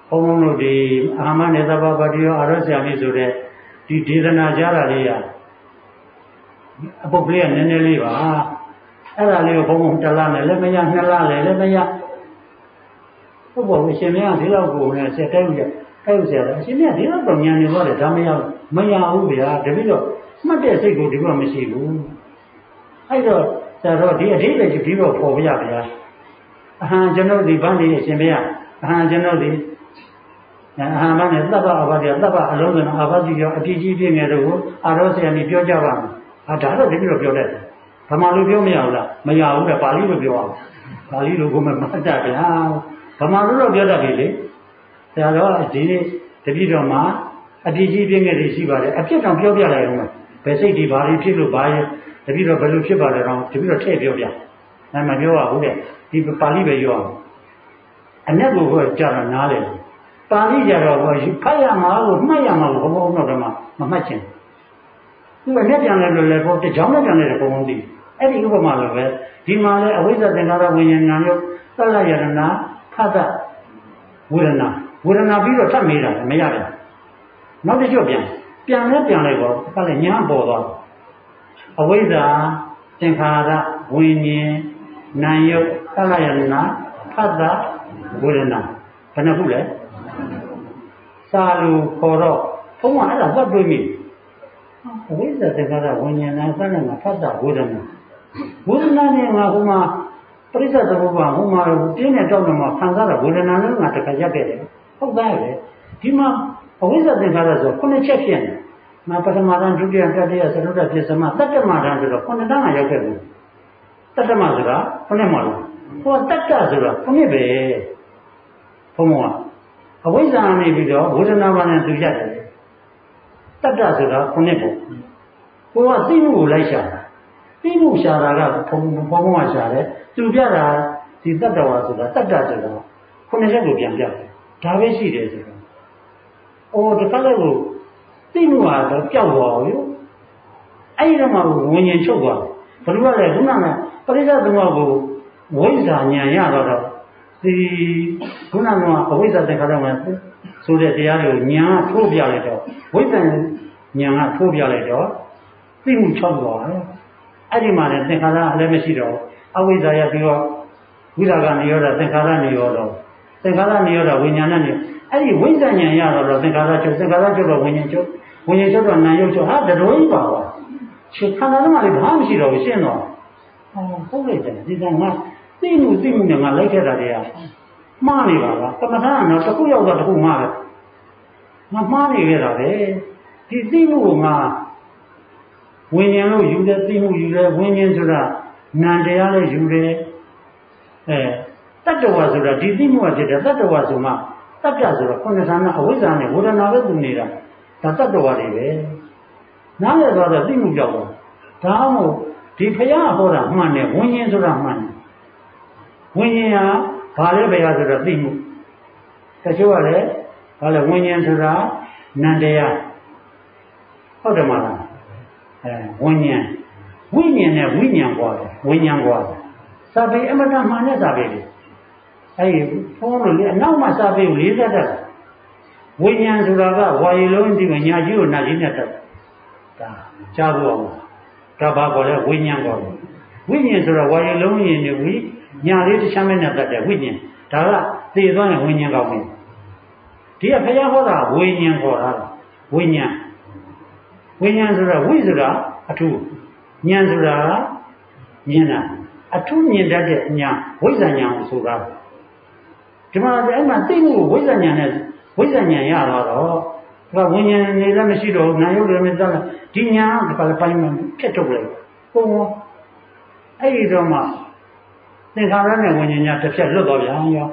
ဘုံဘုံတို့ဒီအာမနေသဘာဝတိရောအာရောဆရာကြီးဆိုတဲ့ဒီဒေသနာကြားတာလေးရအပုတ်ကလေးကနည်းနည်းလေးပါအဲ့ဒါလေးကိုဘုံဘုံတစ်လနဲ့လည်းမရနှစ်လလည်းမရဟုတ်ပါဘူးအရှင်မင်းကဒီလောက်ကိုလည်းဆက်တဲလို့အဲ့လိုဆရာအရှင်မင်းကဒီလောက်တော့ညံနေသွားတယ်ဒါမရဘူးဗျာတပည့်တော့မှတ်တဲ့စိတ်ကိုဒီဘက်မရှိဘူးအဲ့တော့ဆရာတော်ဒီအဓိပ္ပာယ်ကြီးဒီဘက်ပေါ်ပြဗျာအဟံကျွန်ုပ်ဒီဗန်းဒီအရှင်မင်းကအဟံကျွန်ုပ်ဒီအဟံမနဲ့သဗ္ဗအဘာတိသဗ္ဗအလုံးစုံအဘာတိရောအပြည့်ကြီးပြည့်ငယ်တို့ကိုအာရောဆရာကြီးပြောကြပါမယ်ဒါတော့ဒီလိုပြောတဲ့ဗမာလိုပြောမရဘူးလားမရဘူးတဲ့ပါဠိလိုပြောအောင်ပါဠိလိုကိုမမှတ်တတ်ဗျာဗမာလိုတော့ပြောတတ်ပြီလေဆရာတော်ဒီနေ့တပည့်တော်မှာအပြည့်ကြီးပြည့်ငယ်တွေရှိပါတယ်အပြစ်တောင်ပြောပြလိုက်အောင်ဘယ်စိတ်ဒီဘာတွေဖြစ်လို့ဘာရဲ့တပည့်တော်ဘယ်လိုဖြစ်ပါလဲတော့တပည့်တော်ထည့်ပြောပြအဲမပြောရဘူးတဲ့ဒီပါဠိပဲပြောအောင်အ내ကိုကြာတော့နားလေပါဠိကြတော့ဖတ်ရမှာကိုမှတ်ရမှာကိုဘုံဘုံတော့မှမမှတ်ချင်သူကလက်ပြန်လဲလို့လဲပေါ့တကြောင်လက်ပြန်လဲတဲ့ဘုံဘုံသိအဲ့ဒီဥပမာလိုပဲဒီမှာလဲအဝိဇ္ဇသင်္ခါရဝိညာဏ်မျိုးသလယရဏဖတ်တဝေဒနာပြီးတော့ထပ်မေးတာမရတယ်နောက်တစ်ကြော့ပြန်လိုက်တော့ဖတ်လဲညာပေါ်သွားအဝိဇ္ဇာသင်္ခါရဝိညာဉ်နာယုတ်သလယရဏဖတ်တဝေဒနာဘယ်နှခုလဲစာလိုခေါ်တော့ဘုံကအဲ့ဒါသက်တွေးမိအဝိဇ္ဇာသင်္ခါရဝိညာဉ်နာသလယရဏဖတ်တဝေဒနာနဲ့ငါဟိုမှာပရိစ္ဆေသမုပ္ပါဟိုမှာပြင်းတဲ့တောက်တော့မှခံစားတာဝေဒနာနဲ့ငါတခါရက်ခဲ့တယ်ဟုတ်သားရဲ့ဒီမှာအဝိဇ္ဇာသင်္ခါရဆို9ချက်ဖြစ်နေငါပထမတန်းဒုတိယတတိယသရုပ်တပြစ္ဆမတတ္တမတန်းဆိုတော့9တန်းကရောက်ခဲ့ဘူးတတ္တမဆိုတာ9မှာလို့ဟိုတတ္တဆိုတာ9ပဲဘုံကအဝိဇ္ဇာနေပြီးတော့ဝေဒနာဘာနဲ့သူရတယ်တတ္တဆိုတာ9ပေါ့ဟိုကသိမှုကိုလိုက်ရှာတာသိမှုရှာတာကဘုံကရှာတယ်သူပြတာဒီတတ္တဝါဆိုတာတတ္တဆိုတာ9ချက်ကိုပြန်ပြတယ်ဒါပဲရှိတယ်ဆိုတော့ဒီခါလေးကိုသိမှုကတော့ပျောက်သွားရောအဲ့ဒီတော့မှဝิญဉ်ချုပ်သွားဘယ်လိုလဲခုနကပရိစ္ဆေသမုပ္ပါကိုဝိဇ္ဇာဉာဏ်ရတော့ဒီခုနကအဝိဇ္ဇာသင်္ခါရမှာဆိုတဲ့တရားတွေကိုဉာဏ်ကထိုးပြလိုက်တော့ဝိဇ္ဇာဉာဏ်ကထိုးပြလိုက်တော့သိမှုချုပ်သွားတယ်အဲ့ဒီမှာလည်းသင်္ခါရအလည်းမရှိတော့အဝိဇ္ဇာရပြီးတော့ဝိဇ္ဇာကနေရောတာသင်္ခါရနေရောတော့သင်္ခါရနေရောတာဝိညာဏနဲ့အဲ့ဒီဝိဇ္ဇာဉာဏ်ရတော့သင်္ခါရချုပ်တော့ဝိညာဉ်ချုပ်တော့နာယုတ်ချုပ်ဟာတတော်ကြီးပါပါရှင်ခန္ဓာမှာလည်းဘာမှမရှိတော့ဘူးရှင်းတော့ဟုတ်လိုက်တယ်ဒီကငါသိမှုနဲ့ငါလိုက်ခဲ့တာတွေကမှားနေပါလားကမ္မထာကတော့တစ်ခုရောက်တော့တစ်ခုမှားတယ်ငါမှားနေခဲ့တာပဲဒီသိမှုကငါဝိညာဉ်လို့ယူတယ်သိမှုယူတယ်ဝိညာဉ်ဆိုတာနာမ်တရားလည်းယူတယ်တတ္တဝါဆိုတာဒီသိမှုကဖြစ်တယ်တတ္တဝါဆိုမှတတ္တဆိုတော့ခုနကကအဝိဇ္ဇာနဲ့ဝေဒနာပဲသူနေတာဒါတတ္တဝါတွေပဲနားလည်သွားတော့သိမှုကြောက်တော့ဒါမှမဟုတ်ဒီဖရာဟောတာမှန်တယ်ဝိညာဉ်ဆိုတာမှန်တယ်ဝိညာဉ်ဟာဘာလဲဖရာဆိုတာသိမှုတချို့ကလည်းဘာလဲဝိညာဉ်ဆိုတာနန္တရားဟုတ်တယ်မလားဝိညာဉ်နဲ့ဝိညာဉ်ကွာတယ်ဝိညာဉ်ကွာတယ်စာပေအမတမှန်တဲ့စာပေတွေအဲ့ဒီဖုန်းလို့လေအနောက်မှာစာပေကိုလေးသက်တယ်ဝိညာဉ်ဆိုတာကဝါရီလုံးဒီမှာညာကြီးကိုနာကြီးနဲ့တက်ဒါကြားဖို့အောင်ဒါဘာခေါ်လဲဝိညာဉ်ခေါ်တယ်ဝိညာဉ်ဆိုတာဝါရီလုံးရင်နေဝိညာလေးတစ်ချမ်းမဲ့နဲ့တက်တယ်ဝိညာဉ်ဒါကသိသွားရင်ဝိညာဉ်ကောင်းတယ်ဒီကဘုရားဟောတာဝိညာဉ်ခေါ်တာဝိညာဉ်ဆိုတာဝိဆိုတာအထူးဉာဏ်ဆိုတာမြင်တာအထူးမြင်တတ်တဲ့ဉာဏ်ဝိဇ္ဇာဉာဏ်ကိုဆိုတာဒီမှာအဲ့မှာသိမှုကိုဝိဇ္ဇာဉာဏ်နဲ့ဝိဇ္ဇာဉာဏ်ရတော့ဒါဝိညာဉ်နေလည်းမရှိတော့နာယုတ်လည်းမရှိတော့ဒီဉာဏ်ကလည်းပိုင်းမှဖြတ်ထုတ်လိုက်ပုံအဲ့ဒီတော့မှသင်္ခါရနဲ့ဝိညာဉ်ညာတစ်ဖြတ်လွတ်သွားပြန်ရော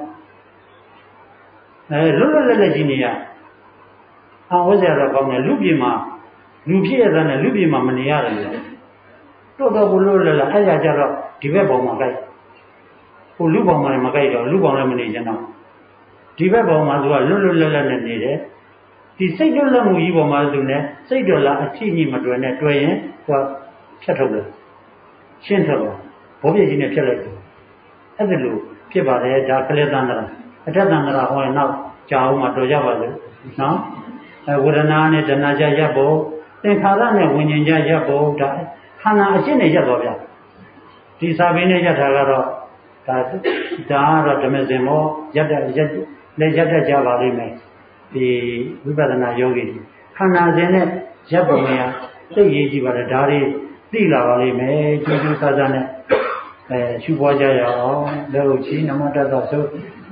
လွတ်လက်ကြီးနေရဝိဇ္ဇာတော့ကောင်းတယ်လူပြည်မှာလူဖြစ်ရတဲ့နဲ့လူပြည်မှာမနေရတယ်တော်တော်ကိုလွတ်လက်အဲ့ဒါကြတော့ဒီဘက်ပုံမှာကြိုက်ဟိုလူပုံမှာမကြိုက်တော့လူပုံလည်းမနေကြတော့ဒီဘက်ပုံမှာသူကလွတ်လက်နဲ့နေတယ်ဒီစိတ်လွတ်လပ်မှုကြီးပုံမှာသူနဲ့စိတ်တော်လားအချိကြီးမတွယ်နဲ့တွယ်ရင်သူကဖြတ်ထုတ်တယ်ရှင်းထုတ်တယ်ဘောပြည့်ကြီးနဲ့ဖြတ်လိုက်တယ်အဲ့ဒါလို့ဖြစ်ပါတယ်ဒါကလေးသန္တရာအထက်သန္တရာဟောရင်နောက်ကြာအောင်မှတော်ကြပါစို့နော်ဝေဒနာနဲ့တဏှာကြရပ်ဖို့သင်္ခါရနဲ့ဝิญဉ်ကြရပ်ဖို့ဒါခန္ဓာအရှင်းနဲ့ရပ်သွားဗျာဒီစာပေနဲ့ရပ်တာကတော့ဒါကတော့ဓမ္မစင်မောရပ်တတ်ကြပါလိမ့်မယ်ဒီဝိပဿနာယောဂီခန္ဓာစဉ်နဲ့ရပ်ပုံများသိရေးကြည့်ပါလေဒါတွေသိလာပါလိမ့်မယ်ကျူးကျူးဆဆနဲ့ရှုပွားကြရအောင်လက်ဟုတ်ချီနမတ္တသသု